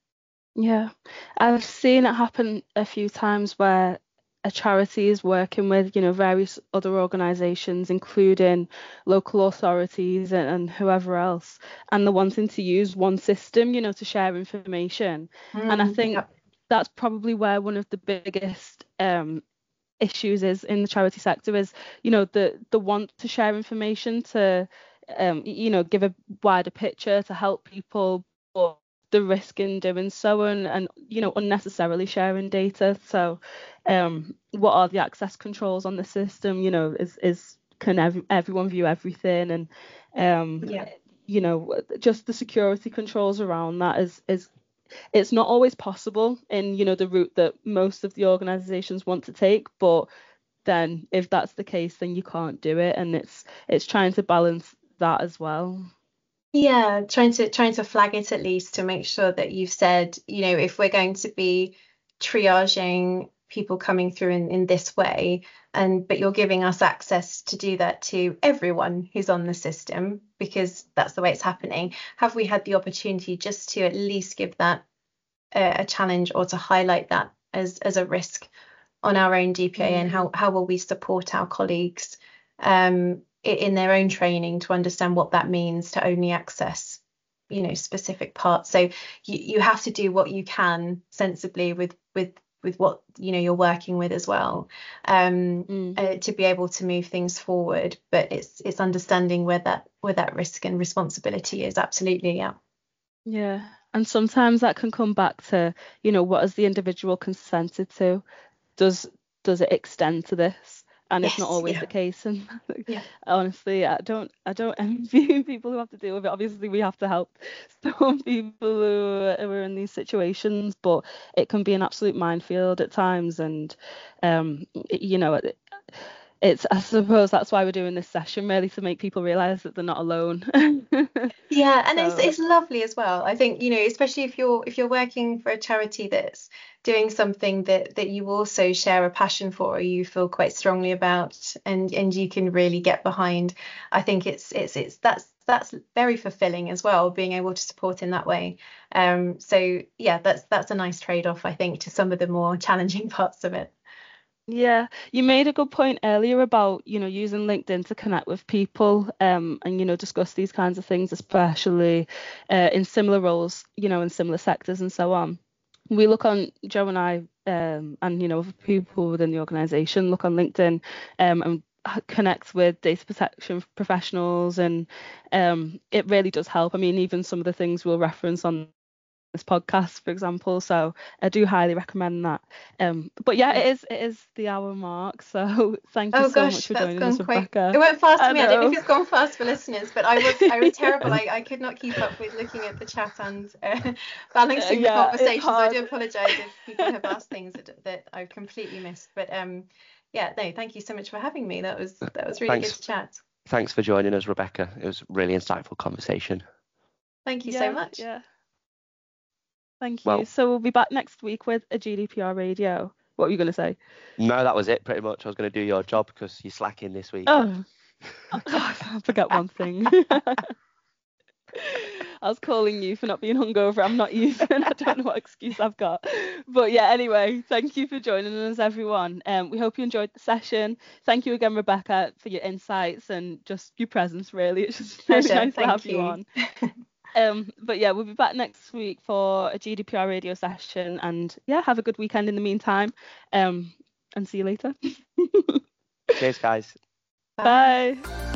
Yeah, I've seen it happen a few times where a charity is working with, you know, various other organisations, including local authorities and, and whoever else, and they're wanting to use one system, you know, to share information. Mm, and I think yeah. that's probably where one of the biggest um, issues is in the charity sector is, you know, the the want to share information to, um, you know, give a wider picture to help people, but the risk in doing so and, and you know, unnecessarily sharing data. So um what are the access controls on the system? You know, is is can ev- everyone view everything? And um yeah. you know, just the security controls around that is is it's not always possible in, you know, the route that most of the organizations want to take, but then if that's the case, then you can't do it, and it's it's trying to balance that as well. Yeah, trying to trying to flag it at least to make sure that you've said, you know, if we're going to be triaging people coming through in, in this way, and but you're giving us access to do that to everyone who's on the system because that's the way it's happening. Have we had the opportunity just to at least give that uh, a challenge or to highlight that as as a risk on our own D P A, and how how will we support our colleagues um in their own training to understand what that means to only access, you know, specific parts. So you, you have to do what you can sensibly with with with what, you know, you're working with as well, um mm. uh, to be able to move things forward. But it's it's understanding where that where that risk and responsibility is. Absolutely. Yeah. Yeah. And sometimes that can come back to, you know, what has the individual consented to? Does does it extend to this? And yes, it's not always yeah. the case. And yeah. honestly, I don't I don't envy people who have to deal with it. Obviously, we have to help some people who are, who are in these situations, but it can be an absolute minefield at times. And um, you know, it, it's I suppose that's why we're doing this session, really, to make people realise that they're not alone. Yeah, and so. it's it's lovely as well. I think, you know, especially if you're if you're working for a charity that's doing something that that you also share a passion for, or you feel quite strongly about, and and you can really get behind. I think it's it's it's that's that's very fulfilling as well, being able to support in that way. Um, so yeah, that's that's a nice trade-off, I think, to some of the more challenging parts of it. Yeah, you made a good point earlier about, you know, using LinkedIn to connect with people um, and, you know, discuss these kinds of things, especially uh, in similar roles, you know, in similar sectors and so on. We look on, Joe and I, um, and, you know, people within the organisation look on LinkedIn um, and connect with data protection professionals, and um, it really does help. I mean, even some of the things we'll reference on this podcast, for example, so I do highly recommend that. Um but yeah, it is it is the hour mark, so thank you oh, so gosh, much for that's joining gone us, quite, Rebecca. it went fast for I me. know. I don't know if it's gone fast for listeners, but I was I was terrible. I, I could not keep up with looking at the chat and uh, balancing uh, yeah, the conversation, so I do apologize if people have asked things that, that I've completely missed. But um yeah, no, thank you so much for having me. That was that was really Thanks. good to chat. Thanks for joining us, Rebecca. It was a really insightful conversation. Thank you yeah, so much. Yeah. Thank you. Well, so we'll be back next week with a G D P R radio. What were you going to say? No, that was it pretty much. I was going to do your job because you're slacking this week. Oh, oh I forgot one thing. I was calling you for not being hungover. I'm not even. I don't know what excuse I've got. But yeah, anyway, thank you for joining us, everyone. Um, we hope you enjoyed the session. Thank you again, Rebecca, for your insights and just your presence, really. It's just really Pleasure. nice thank to have you. you on. Um, but yeah, we'll be back next week for a G D P R radio session, and yeah, have a good weekend in the meantime. Um, and see you later. Cheers, guys. Bye. Bye.